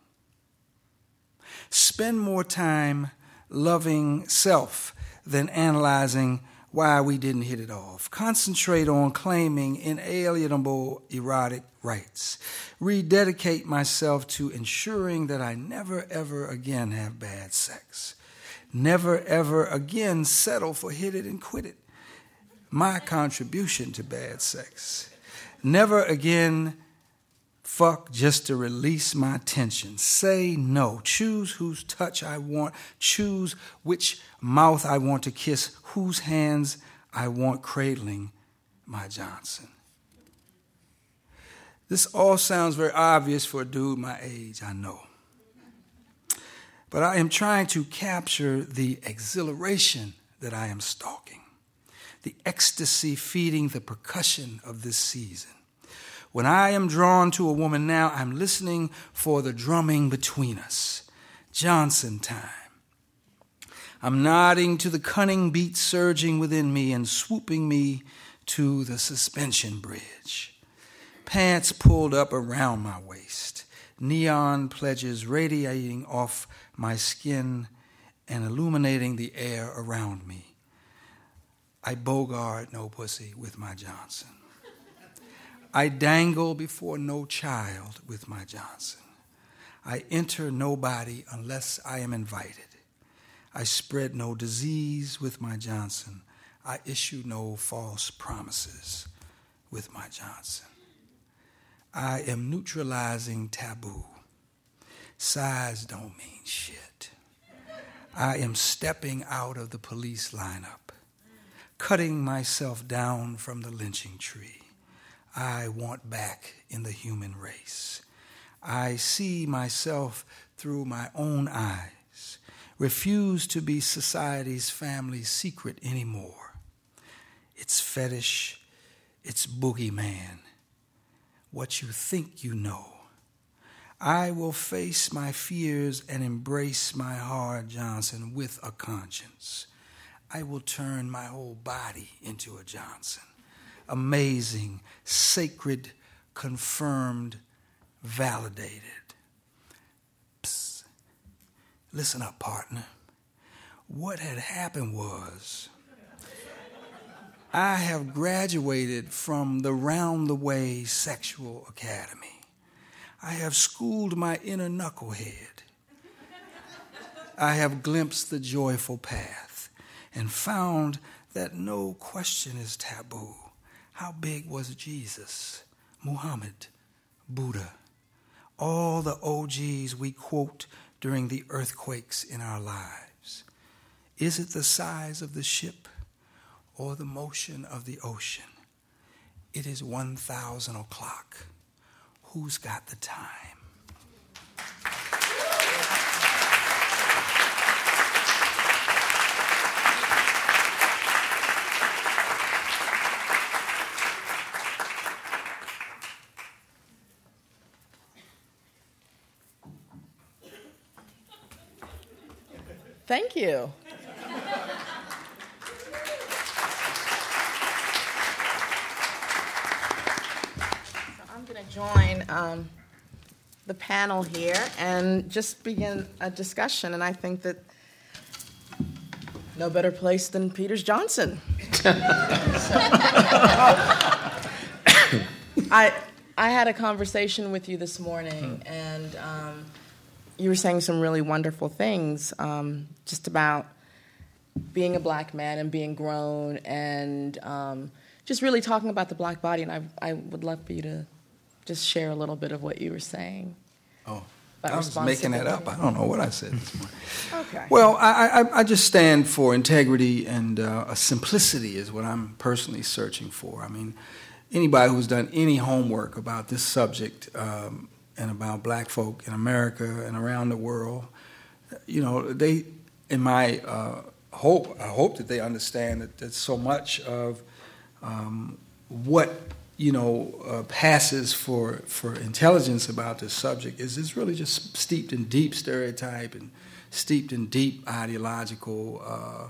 Spend more time loving self than analyzing why we didn't hit it off. Concentrate on claiming inalienable erotic rights. Rededicate myself to ensuring that I never ever again have bad sex. Never ever again settle for hit it and quit it. My contribution to bad sex. Never again fuck just to release my tension. Say no. Choose whose touch I want. Choose which mouth I want to kiss. Whose hands I want cradling my Johnson. This all sounds very obvious for a dude my age, I know. But I am trying to capture the exhilaration that I am stalking, the ecstasy feeding the percussion of this season. When I am drawn to a woman now, I'm listening for the drumming between us. Johnson time. I'm nodding to the cunning beat surging within me and swooping me to the suspension bridge. Pants pulled up around my waist, neon pledges radiating off my skin and illuminating the air around me. I bogart no pussy with my Johnson. I dangle before no child with my Johnson. I enter nobody unless I am invited. I spread no disease with my Johnson. I issue no false promises with my Johnson. I am neutralizing taboo. Size don't mean shit. I am stepping out of the police lineup, cutting myself down from the lynching tree. I want back in the human race. I see myself through my own eyes, refuse to be society's family secret anymore. It's fetish, it's boogeyman, what you think you know. I will face my fears and embrace my hard Johnson with a conscience. I will turn my whole body into a Johnson. Amazing, sacred, confirmed, validated. Psst. Listen up, partner. What had happened was I have graduated from the round-the-way sexual academy. I have schooled my inner knucklehead. I have glimpsed the joyful path and found that no question is taboo. How big was Jesus, Muhammad, Buddha, all the OGs we quote during the earthquakes in our lives? Is it the size of the ship or the motion of the ocean? It is 1,000 o'clock. Who's got the time? Thank you. I'm going to join the panel here and just begin a discussion. And I think that no better place than Peters Johnson. I had a conversation with you this morning, and you were saying some really wonderful things just about being a black man and being grown, and just really talking about the black body. And I would love for you to just share a little bit of what you were saying. Oh, I was making that up. I don't know what I said this morning. Okay. Well, I just stand for integrity, and a simplicity is what I'm personally searching for. I mean, anybody who's done any homework about this subject and about black folk in America and around the world, they, in my I hope that they understand that so much of what passes for intelligence about this subject is really just steeped in deep stereotype and steeped in deep ideological,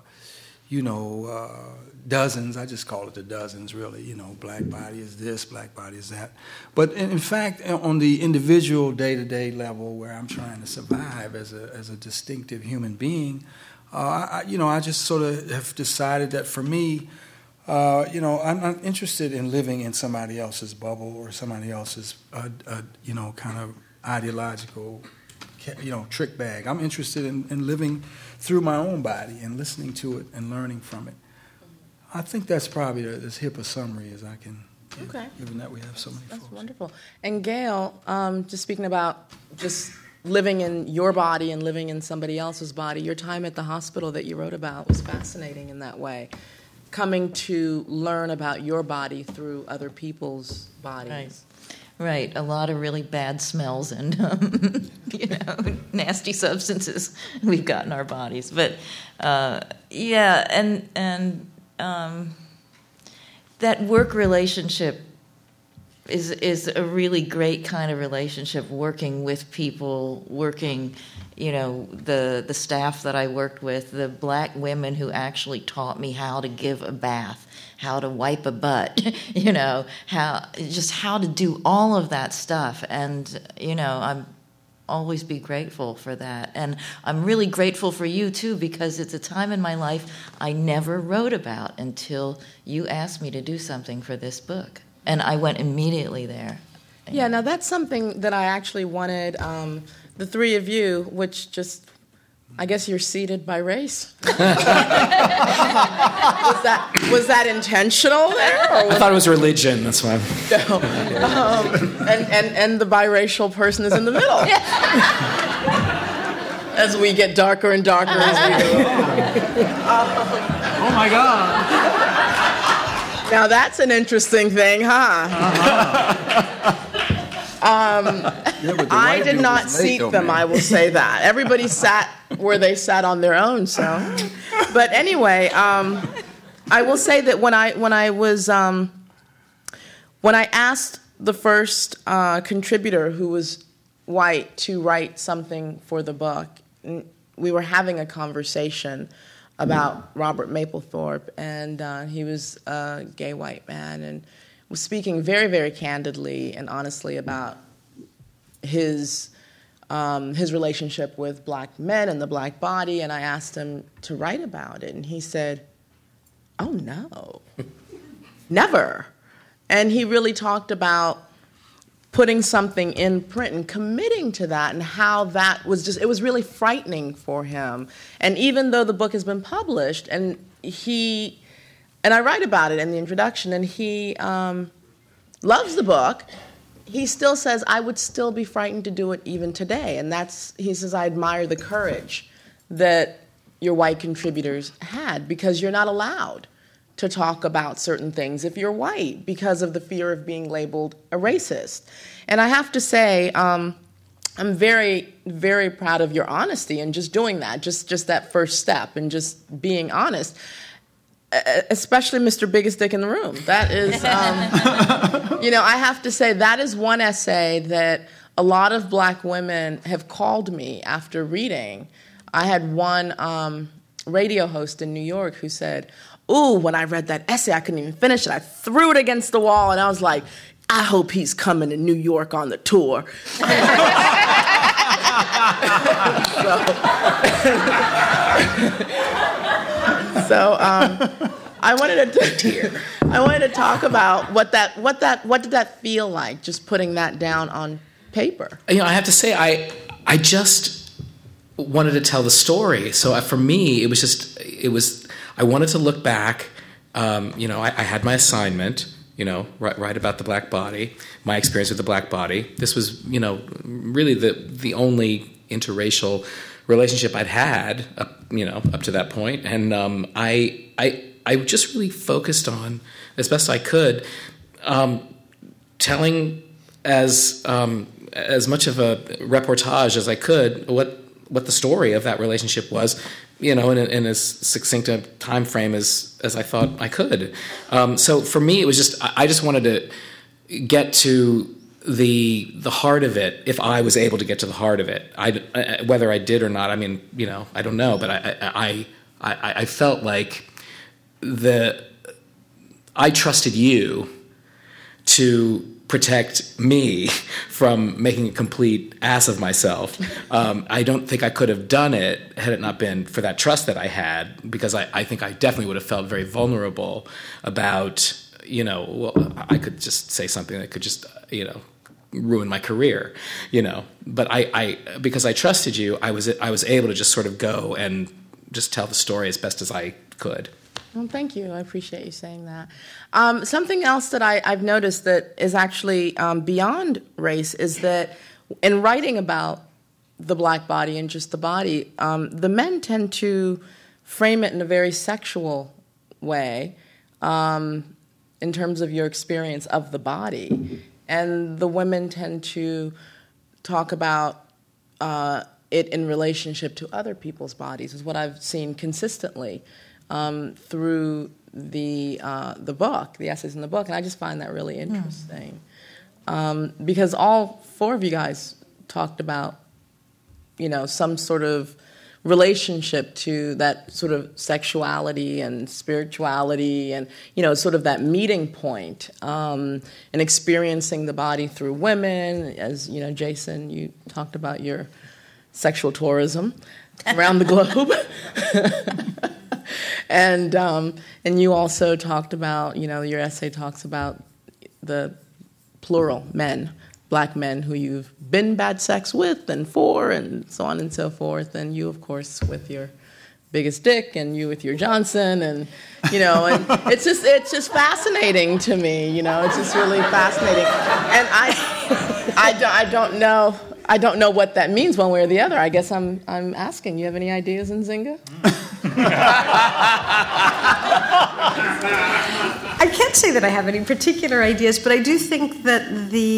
dozens. I just call it the dozens, really. Black body is this, black body is that. But in fact, on the individual day-to-day level, where I'm trying to survive as a distinctive human being, I just sort of have decided that for me, I'm not interested in living in somebody else's bubble or somebody else's, kind of ideological, trick bag. I'm interested in living through my own body and listening to it and learning from it. I think that's probably as hip a summary as I can give, given that we have so many folks. That's wonderful. And Gail, just speaking about just living in your body and living in somebody else's body, your time at the hospital that you wrote about was fascinating in that way. Coming to learn about your body through other people's bodies. Right. A lot of really bad smells and, nasty substances we've got in our bodies. But, that work relationship is a really great kind of relationship, working with people, working, the staff that I worked with, the black women who actually taught me how to give a bath, how to wipe a butt, how to do all of that stuff. And, I'm always be grateful for that. And I'm really grateful for you, too, because it's a time in my life I never wrote about until you asked me to do something for this book. And I went immediately there. Yeah, now that's something that I actually wanted the three of you, which just, I guess you're seated by race. Was that intentional there? Or I thought it was religion, that's why. No. And the biracial person is in the middle. As we get darker and darker as we go along. Oh my God. Now that's an interesting thing, huh? I did not seat them, I will say that. Everybody sat where they sat on their own, so. But anyway, I will say that when I asked the first contributor, who was white, to write something for the book, we were having a conversation about Robert Mapplethorpe, and he was a gay white man, and was speaking very, very candidly and honestly about his relationship with black men and the black body, and I asked him to write about it, and he said, "Oh no, never." And he really talked about putting something in print and committing to that, and how that was it was really frightening for him. And even though the book has been published, and I write about it in the introduction, and he loves the book, he still says, I would still be frightened to do it even today. And he says, I admire the courage that your white contributors had, because you're not allowed to talk about certain things if you're white because of the fear of being labeled a racist. And I have to say, I'm very, very proud of your honesty in just doing that, just that first step and just being honest. Especially Mr. Biggest Dick in the Room. That is, I have to say that is one essay that a lot of black women have called me after reading. I had one radio host in New York who said, "Ooh, when I read that essay, I couldn't even finish it. I threw it against the wall, and I was like, I hope he's coming to New York on the tour." So I wanted to talk about what did that feel like, just putting that down on paper. You know, I have to say, I just wanted to tell the story. So for me, it was I wanted to look back. You know, I had my assignment. You know, write about the black body, my experience with the black body. This was, you know, really the only interracial relationship I'd had up to that point, and I just really focused on, as best I could, telling as much of a reportage as I could what the story of that relationship was, you know, in as succinct a time frame as I thought I could. So for me, it was just I just wanted to get to the heart of it, if I was able to get to the heart of it. Whether I did or not, I mean, you know, I don't know, but I felt like I trusted you to protect me from making a complete ass of myself. I don't think I could have done it had it not been for that trust that I had, because I think I definitely would have felt very vulnerable about, you know, well, I could just say something that could just, you know, ruin my career, you know. But I because I trusted you, I was able to just sort of go and just tell the story as best as I could. Well, thank you. I appreciate you saying that. Something else that I've noticed that is actually beyond race is that in writing about the black body and just the body, the men tend to frame it in a very sexual way in terms of your experience of the body. And the women tend to talk about it in relationship to other people's bodies, is what I've seen consistently through the book, the essays in the book, and I just find that really interesting because all four of you guys talked about, you know, some sort of relationship to that sort of sexuality and spirituality, and, you know, sort of that meeting point, and experiencing the body through women. As you know, Jason, you talked about your sexual tourism around the globe. And you also talked about, you know, your essay talks about the plural men, black men who you've been bad sex with and for, and so on and so forth. And you, of course, with your biggest dick, and you with your Johnson, and, you know, and it's just fascinating to me. You know, it's just really fascinating. And I don't know what that means one way or the other. I guess I'm asking. You have any ideas, Nzinga? I can't say that I have any particular ideas, but I do think that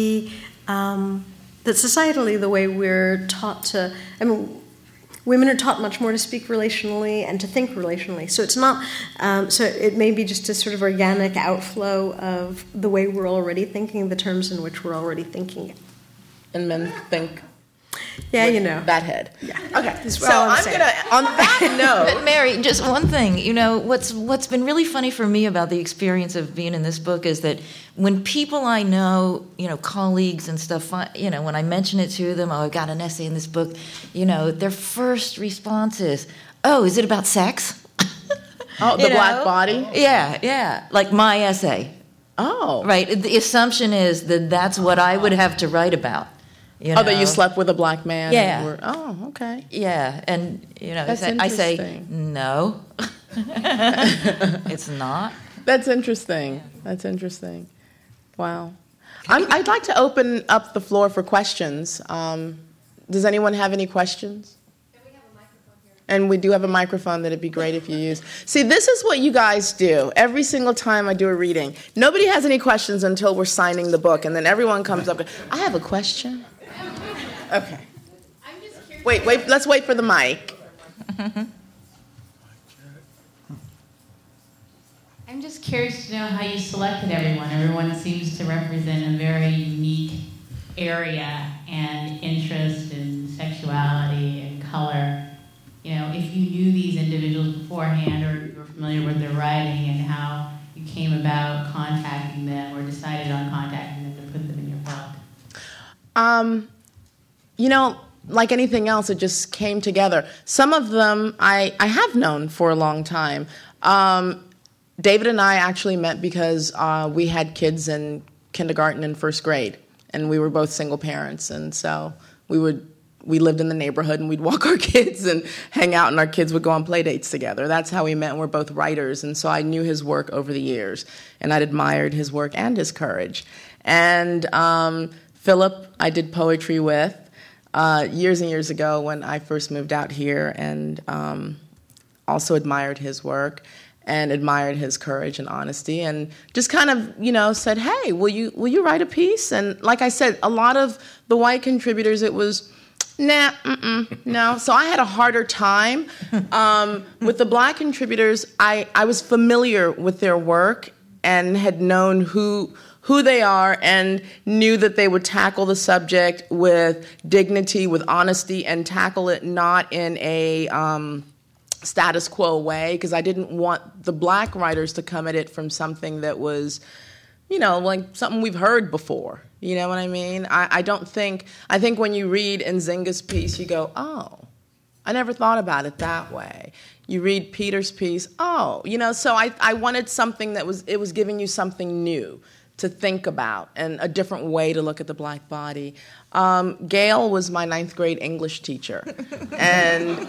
that societally, the way we're taught to, I mean, women are taught much more to speak relationally and to think relationally. So it's not, so it may be just a sort of organic outflow of the way we're already thinking, the terms in which we're already thinking it. And men think. Yeah, you know. That head. Yeah. Okay. So I'm going to, on that note. But Mary, just one thing. You know, what's been really funny for me about the experience of being in this book is that when people I know, you know, colleagues and stuff, you know, when I mention it to them, oh, I got an essay in this book, you know, their first response is, oh, is it about sex? Oh, the black body? Yeah. Like my essay. Oh. Right. The assumption is that that's what I would have to write about. You know? Oh, that you slept with a black man? Yeah. Oh, okay. Yeah, and, you know, That's I say, no, it's not. That's interesting. Wow. I'd like to open up the floor for questions. Does anyone have any questions? And we have a microphone here. And we do have a microphone that it'd be great if you use. See, this is what you guys do every single time I do a reading. Nobody has any questions until we're signing the book, and then everyone comes up. I have a question. Okay. I'm just curious. Wait, let's wait for the mic. I'm just curious to know how you selected everyone. Everyone seems to represent a very unique area and interest in sexuality and color. You know, if you knew these individuals beforehand or you were familiar with their writing and how you came about contacting them or decided on contacting them to put them in your book. You know, like anything else, it just came together. Some of them I have known for a long time. David and I actually met because we had kids in kindergarten and first grade, and we were both single parents, and so we lived in the neighborhood, and we'd walk our kids and hang out, and our kids would go on play dates together. That's how we met, and we're both writers, and so I knew his work over the years, and I'd admired his work and his courage. And Philip, I did poetry with years and years ago when I first moved out here, and also admired his work and admired his courage and honesty, and just kind of, said, hey, will you write a piece? And like I said, a lot of the white contributors, it was, nah, no. So I had a harder time. With the black contributors, I was familiar with their work and had known who they are and knew that they would tackle the subject with dignity, with honesty, and tackle it not in a status quo way, because I didn't want the black writers to come at it from something that was, like something we've heard before. You know what I mean? I think when you read Nzinga's piece, you go, oh, I never thought about it that way. You read Peter's piece, so I wanted something that was giving you something new to think about and a different way to look at the black body. Gail was my 9th grade English teacher, and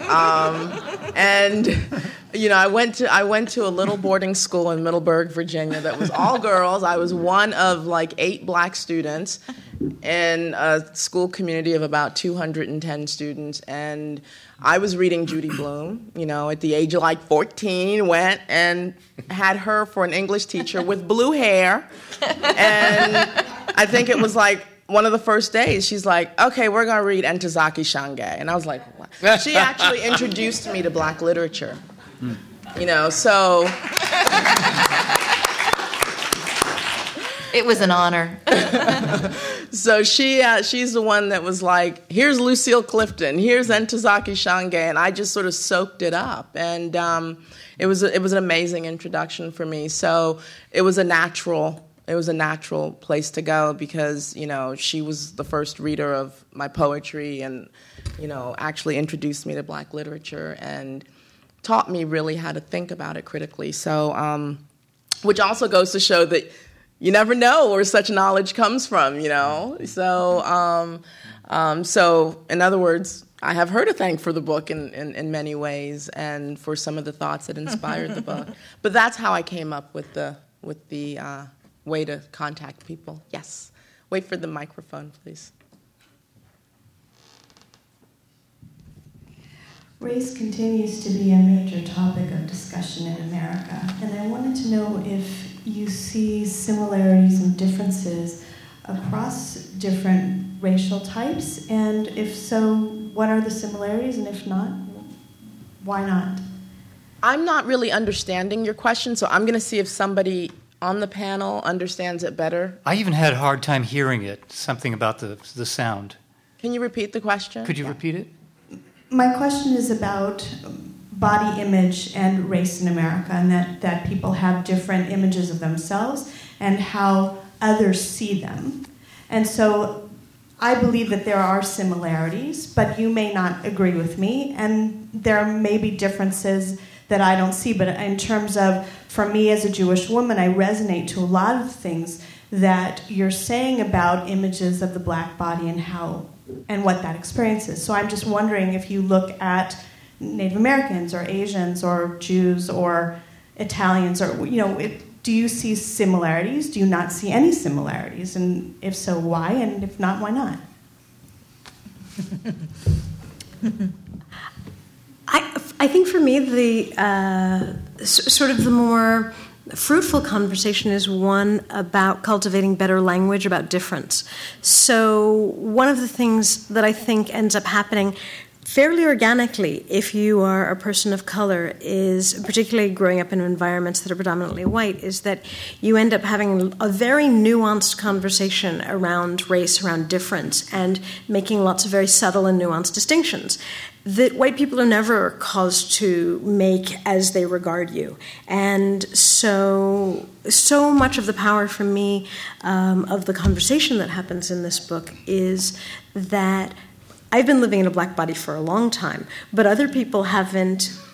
I went to a little boarding school in Middleburg, Virginia, that was all girls. I was one of like 8 black students in a school community of about 210 students, and I was reading Judy Blume, at the age of like 14, went and had her for an English teacher with blue hair. And I think it was like one of the first days, she's like, okay, we're going to read Ntozake Shange. And I was like, what? She actually introduced me to black literature. So... It was an honor. So she's the one that was like, here's Lucille Clifton, here's Ntozake Shange, and I just sort of soaked it up. And it was an amazing introduction for me. So it was a natural place to go because, she was the first reader of my poetry and, actually introduced me to black literature and taught me really how to think about it critically. So, which also goes to show that you never know where such knowledge comes from, So, so in other words, I have her to thank for the book in many ways and for some of the thoughts that inspired the book. But that's how I came up with the way to contact people. Yes. Wait for the microphone, please. Race continues to be a major topic of discussion in America, and I wanted to know if you see similarities and differences across different racial types, and if so, what are the similarities, and if not, why not? I'm not really understanding your question, so I'm going to see if somebody on the panel understands it better. I even had a hard time hearing it, something about the sound. Can you repeat the question? Could you repeat it? My question is about body image and race in America, and that people have different images of themselves and how others see them. And so I believe that there are similarities, but you may not agree with me, and there may be differences that I don't see. But in terms of, for me as a Jewish woman, I resonate to a lot of things that you're saying about images of the black body and what that experience is. So I'm just wondering if you look at Native Americans or Asians or Jews or Italians, or do you see similarities? Do you not see any similarities? And if so, why? And if not, why not? I think for me, the sort of the more fruitful conversation is one about cultivating better language about difference. So one of the things that I think ends up happening fairly organically if you are a person of color is, particularly growing up in environments that are predominantly white, is that you end up having a very nuanced conversation around race, around difference, and making lots of very subtle and nuanced distinctions that white people are never caused to make as they regard you. And so much of the power for me of the conversation that happens in this book is that I've been living in a black body for a long time, but other people haven't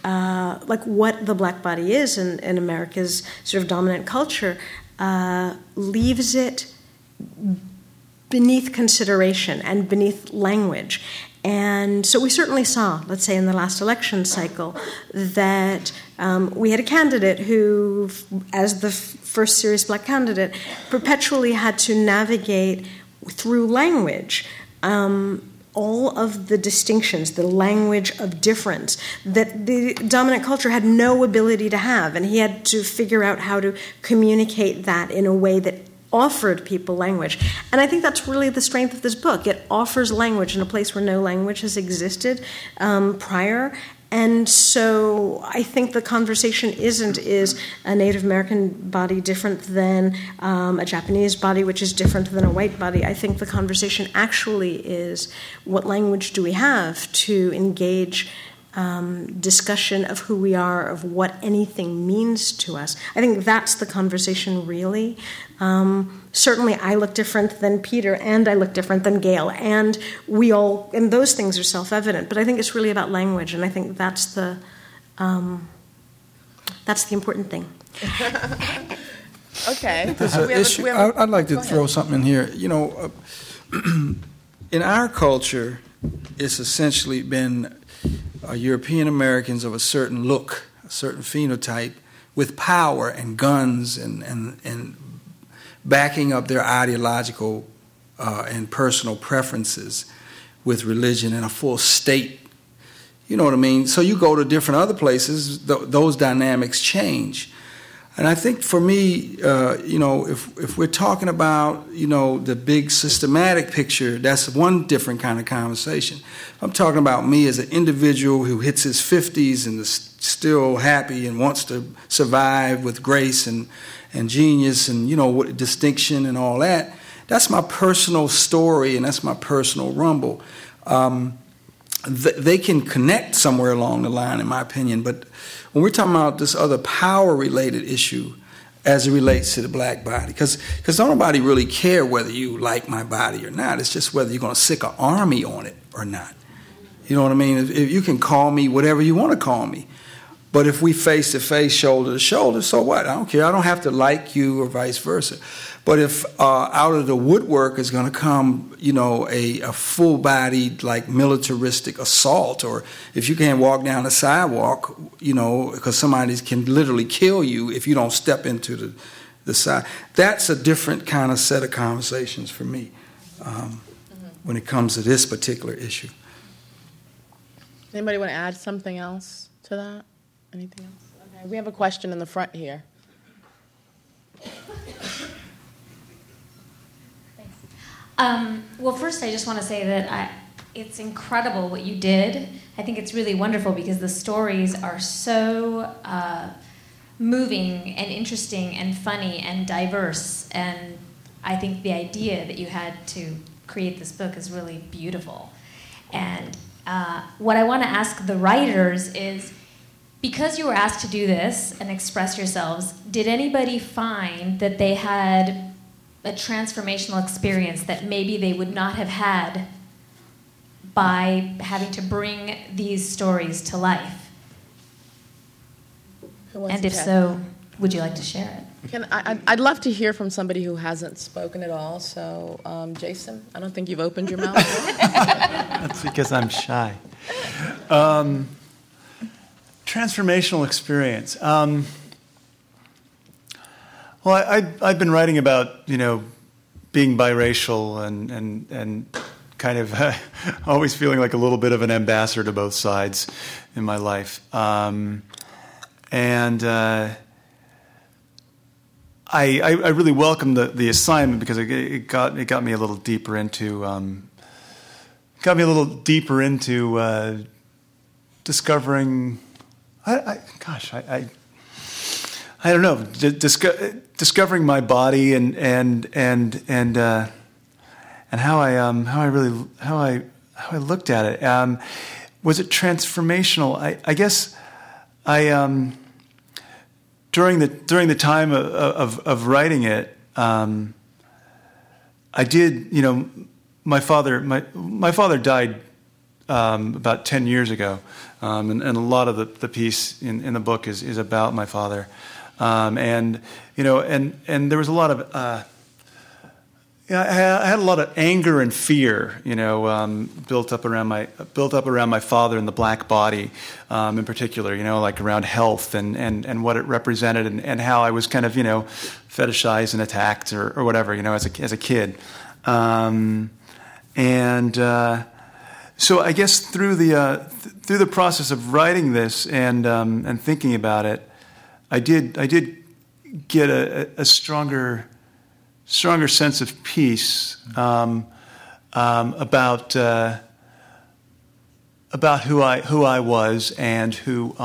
what the black body is in America's sort of dominant culture, leaves it beneath consideration and beneath language. And so we certainly saw, let's say in the last election cycle, that we had a candidate who, as the first serious black candidate, perpetually had to navigate through language all of the distinctions, the language of difference that the dominant culture had no ability to have. And he had to figure out how to communicate that in a way that offered people language. And I think that's really the strength of this book. It offers language in a place where no language has existed prior. And so I think the conversation is a Native American body different than a Japanese body, which is different than a white body. I think the conversation actually is, what language do we have to engage discussion of who we are, of what anything means to us. I think that's the conversation, really. Certainly I look different than Peter, and I look different than Gail, and we all, and those things are self-evident, but I think it's really about language, and I think that's the important thing. Okay. I'd like to throw something in here. You know, in our culture, it's essentially been European Americans of a certain look, a certain phenotype, with power and guns and backing up their ideological and personal preferences with religion and a full state. You know what I mean? So you go to different other places, those dynamics change. And I think for me, you know, if we're talking about, you know, the big systematic picture, that's one different kind of conversation. I'm talking about me as an individual who hits his 50s and is still happy and wants to survive with grace and genius and, you know, distinction and all that. That's my personal story and that's my personal rumble. They can connect somewhere along the line, in my opinion, but when we're talking about this other power-related issue as it relates to the black body, because don't nobody really care whether you like my body or not. It's just whether you're going to sick an army on it or not. You know what I mean? If you can call me whatever you want to call me. But if we face-to-face, shoulder-to-shoulder, so what? I don't care. I don't have to like you or vice versa. But if out of the woodwork is going to come, you know, a full-bodied, like, militaristic assault, or if you can't walk down the sidewalk, you know, because somebody can literally kill you if you don't step into the side, that's a different kind of set of conversations for me when it comes to this particular issue. Anybody want to add something else to that? Anything else? Okay, we have a question in the front here. Well, first, I just want to say that it's incredible what you did. I think it's really wonderful because the stories are so moving and interesting and funny and diverse. And I think the idea that you had to create this book is really beautiful. And what I want to ask the writers is, because you were asked to do this and express yourselves, did anybody find that they had a transformational experience that maybe they would not have had by having to bring these stories to life? And if so, would you like to share it? I'd love to hear from somebody who hasn't spoken at all. So, Jason, I don't think you've opened your mouth. That's because I'm shy. Transformational experience. Well, I've been writing about, you know, being biracial and kind of always feeling like a little bit of an ambassador to both sides in my life. I really welcomed the assignment because it got me a little deeper into discovering. I don't know, discovering my body and how I looked at it. Was it transformational? I guess during the time of writing it, I did, you know, my father died about 10 years ago, and a lot of the piece in the book is about my father, and there was a lot of I had a lot of anger and fear, built up around my father and the black body, in particular, like around health and what it represented, and how I was kind of fetishized and attacked or whatever, as a kid, so I guess through the process of writing this and thinking about it, I did get a stronger sense of peace about who I was and who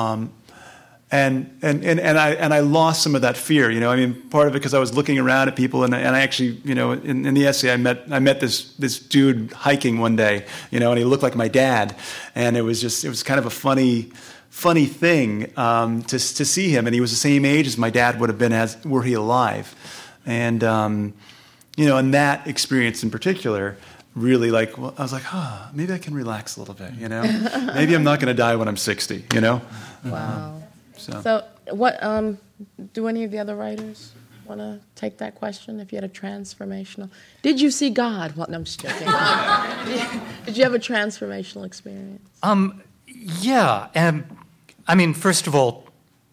and I lost some of that fear. I mean, part of it because I was looking around at people, and I actually, in the essay, I met this dude hiking one day, and he looked like my dad, and it was kind of a funny thing to see him, and he was the same age as my dad would have been were he alive, and and that experience in particular really I was like, maybe I can relax a little bit, maybe I'm not going to die when I'm 60, Wow. So what do any of the other writers want to take that question? If you had a transformational, did you see God? Well, no, I'm just joking. Did you have a transformational experience? Yeah, and I mean, first of all,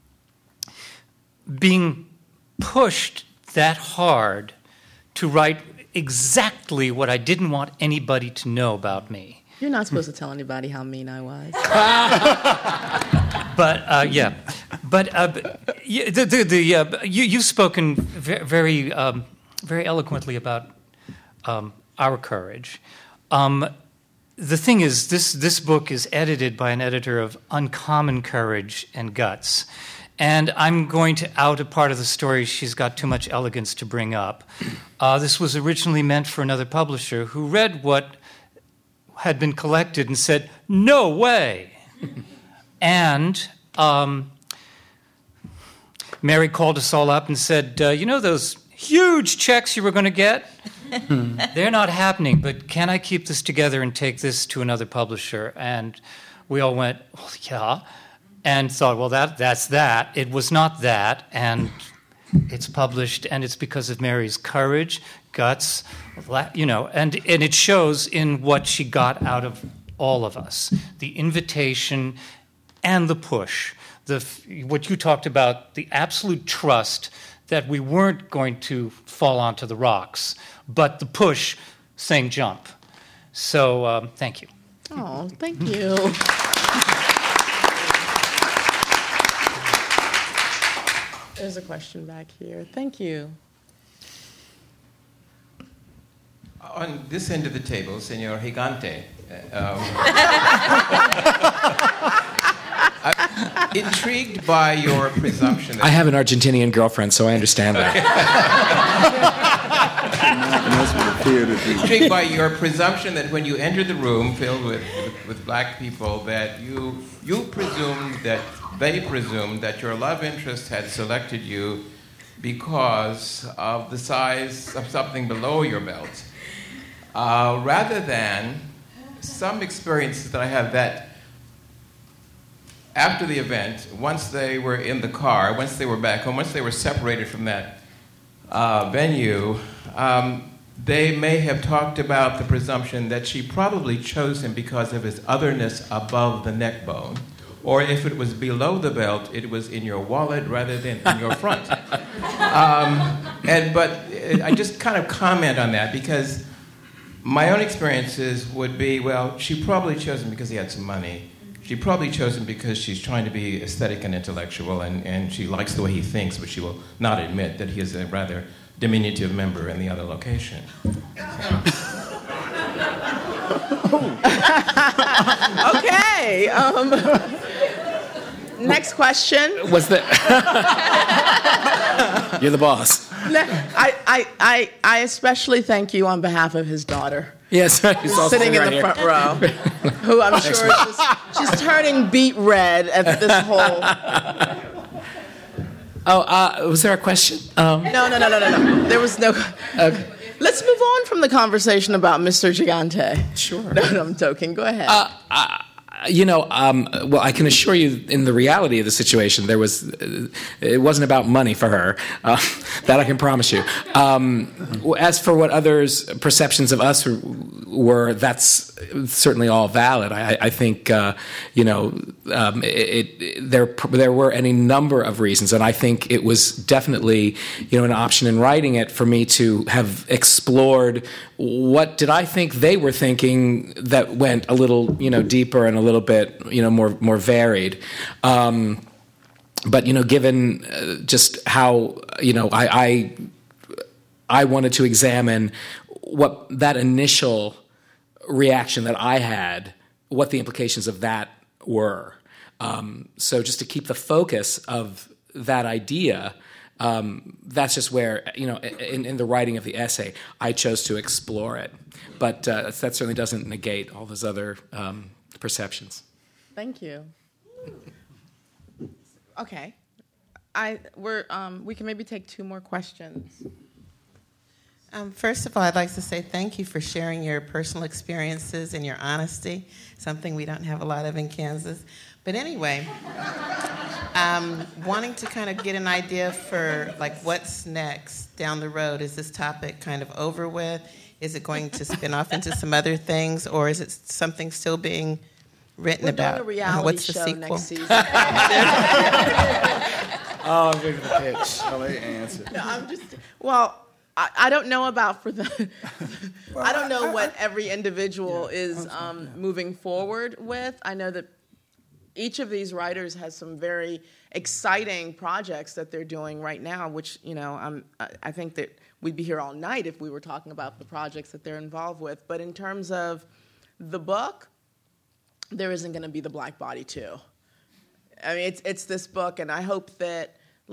being pushed that hard to write exactly what I didn't want anybody to know about me. You're not supposed to tell anybody how mean I was. But you've spoken very eloquently about our courage. The thing is, this book is edited by an editor of uncommon courage and guts. And I'm going to out a part of the story she's got too much elegance to bring up. This was originally meant for another publisher who read what had been collected and said, "No way!" And Mary called us all up and said, those huge checks you were going to get? They're not happening, but can I keep this together and take this to another publisher? And we all went, well, yeah, and thought, well, that's that. It was not that, and it's published, and it's because of Mary's courage, guts, and it shows in what she got out of all of us, the invitation and the push, what you talked about, the absolute trust that we weren't going to fall onto the rocks, but the push saying jump. So thank you. Oh, thank you. There's a question back here. Thank you. On this end of the table, Senor Gigante, I'm intrigued by your presumption that... I have an Argentinian girlfriend, so I understand that. Intrigued by your presumption that when you entered the room filled with black people, that they presumed that your love interest had selected you because of the size of something below your belt, rather than some experiences that I have that after the event, once they were in the car, once they were back home, once they were separated from that venue, they may have talked about the presumption that she probably chose him because of his otherness above the neck bone, or if it was below the belt, it was in your wallet rather than in your front. But I just kind of comment on that because my own experiences would be, well, she probably chose him because he had some money. She probably chose him because she's trying to be aesthetic and intellectual, and she likes the way he thinks, but she will not admit that he is a rather diminutive member in the other location. Okay. Next question. What's that? You're the boss. I especially thank you on behalf of his daughter. Yes, he's sitting in the front row, who I'm sure she's turning beet red at this whole. Oh, was there a question? No. There was no. Okay. Let's move on from the conversation about Mr. Gigante. Sure. No, I'm joking. Go ahead. Well, I can assure you, in the reality of the situation, it wasn't about money for her. That I can promise you. As for what others' perceptions of us were, that's certainly all valid. I think, there were any number of reasons, and I think it was definitely, an option in writing it for me to have explored what did I think they were thinking that went a little, deeper and a little bit, more varied. But given just how I wanted to examine what that initial reaction that I had, what the implications of that were. So just to keep the focus of that idea, that's just where, in the writing of the essay, I chose to explore it. But that certainly doesn't negate all those other perceptions. Thank you. Okay. We can maybe take 2 more questions. First of all, I'd like to say thank you for sharing your personal experiences and your honesty, something we don't have a lot of in Kansas. But anyway, wanting to kind of get an idea for what's next down the road. Is this topic kind of over with? Is it going to spin off into some other things, or is it something still being written about? We're doing a reality What's the show sequel? next season. Oh, I'm waiting for the pitch. I'll let you answer. No, I don't know about I don't know what every individual is moving forward with. I know that each of these writers has some very exciting projects that they're doing right now, which, I think that we'd be here all night if we were talking about the projects that they're involved with. But in terms of the book, there isn't going to be the Black Body 2. I mean, it's this book, and I hope that,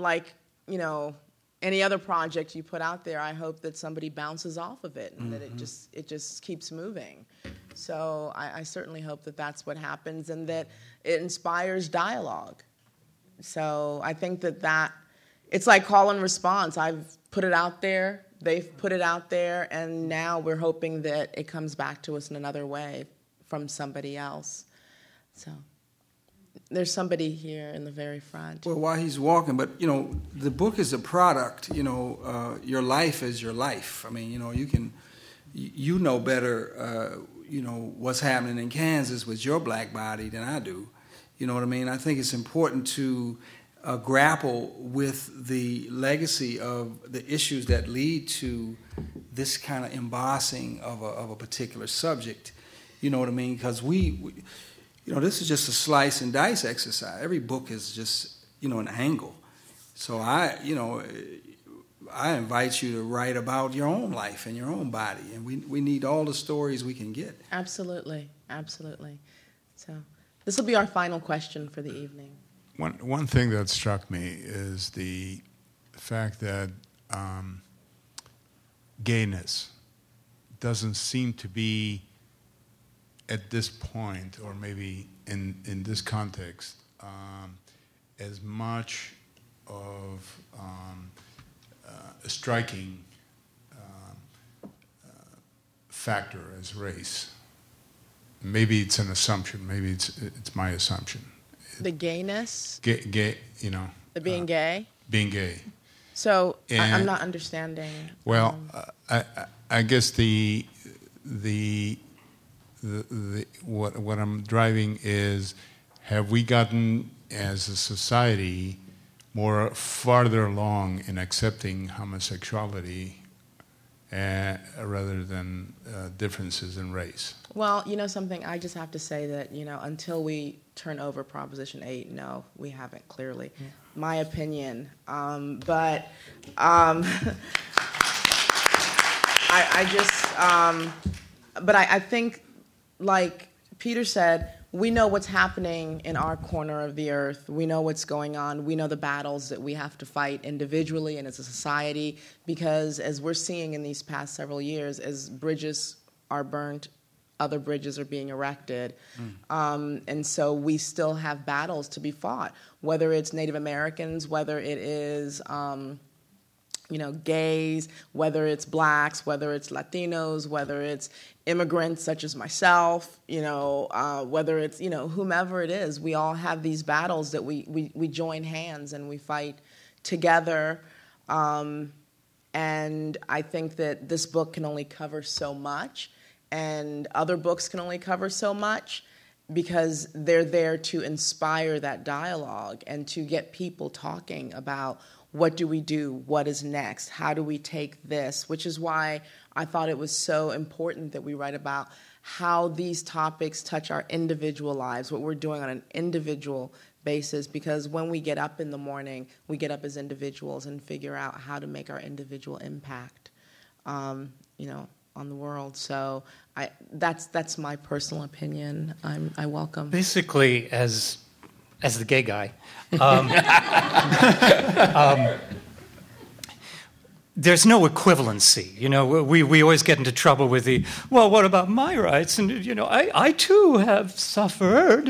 any other project you put out there, I hope that somebody bounces off of it and that it just keeps moving. So I certainly hope that that's what happens and that it inspires dialogue. So I think that it's like call and response. I've put it out there, they've put it out there, and now we're hoping that it comes back to us in another way from somebody else. So there's somebody here in the very front. Well, while he's walking, but the book is a product. Your life is your life. I mean, you know better. What's happening in Kansas with your Black Body than I do. You know what I mean? I think it's important to grapple with the legacy of the issues that lead to this kind of embossing of a particular subject. You know what I mean? Because this is just a slice and dice exercise. Every book is just, an angle. So I invite you to write about your own life and your own body. And we need all the stories we can get. Absolutely. Absolutely. So this will be our final question for the evening. One thing that struck me is the fact that gayness doesn't seem to be, at this point, or maybe in this context, as much of a striking factor as race. Maybe it's an assumption. Maybe it's my assumption. The gayness? Gay, The being gay? Being gay. So I'm not understanding. Well, I guess what I'm driving is, have we gotten as a society farther along in accepting homosexuality rather than differences in race? Well, something, I just have to say that, until we turn over Proposition 8, no, we haven't, clearly. Yeah. My opinion. I think, like Peter said, we know what's happening in our corner of the earth. We know what's going on. We know the battles that we have to fight individually and as a society, because as we're seeing in these past several years, as bridges are burnt, other bridges are being erected. And so we still have battles to be fought, whether it's Native Americans, whether it is gays, whether it's blacks, whether it's Latinos, whether it's immigrants such as myself, whether it's, whomever it is, we all have these battles that we join hands and we fight together. And I think that this book can only cover so much, and other books can only cover so much, because they're there to inspire that dialogue and to get people talking about what do we do, what is next, how do we take this, which is why I thought it was so important that we write about how these topics touch our individual lives, what we're doing on an individual basis, because when we get up in the morning, we get up as individuals and figure out how to make our individual impact, on the world. So that's my personal opinion. I welcome. Basically, as the gay guy, there's no equivalency. We always get into trouble with what about my rights? And, I too have suffered.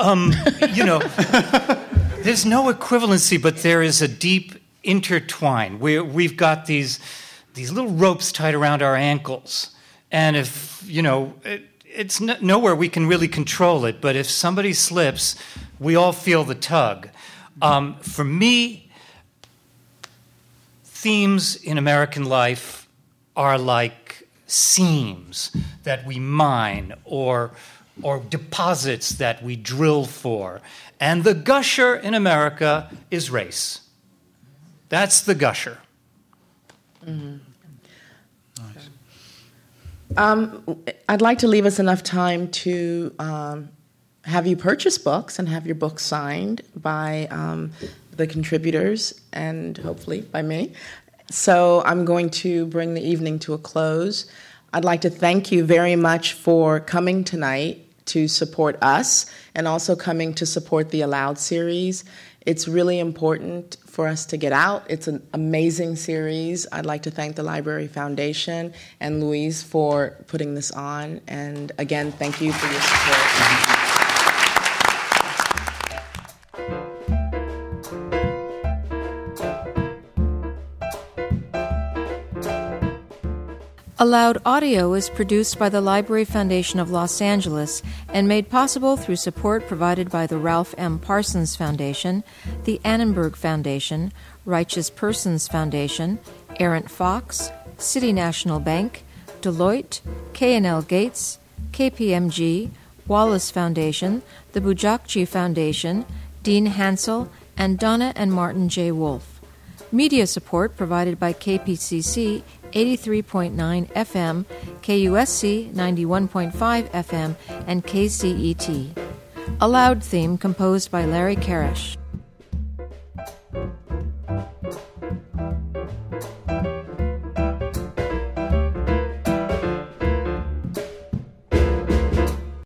There's no equivalency, but there is a deep intertwine. We've got these little ropes tied around our ankles. And if, it's nowhere we can really control it, but if somebody slips, we all feel the tug. For me, themes in American life are like seams that we mine or deposits that we drill for. And the gusher in America is race. That's the gusher. Mm-hmm. I'd like to leave us enough time to have you purchase books and have your books signed by the contributors and hopefully by me. So I'm going to bring the evening to a close. I'd like to thank you very much for coming tonight to support us and also coming to support the Allowed series. It's really important for us to get out. It's an amazing series. I'd like to thank the Library Foundation and Louise for putting this on. And again, thank you for your support. Allowed Audio is produced by the Library Foundation of Los Angeles and made possible through support provided by the Ralph M. Parsons Foundation, the Annenberg Foundation, Righteous Persons Foundation, Errant Fox, City National Bank, Deloitte, K&L Gates, KPMG, Wallace Foundation, the Bujakji Foundation, Dean Hansel, and Donna and Martin J. Wolfe. Media support provided by KPCC 83.9 FM, KUSC 91.5 FM, and KCET. Allowed theme composed by Larry Karash.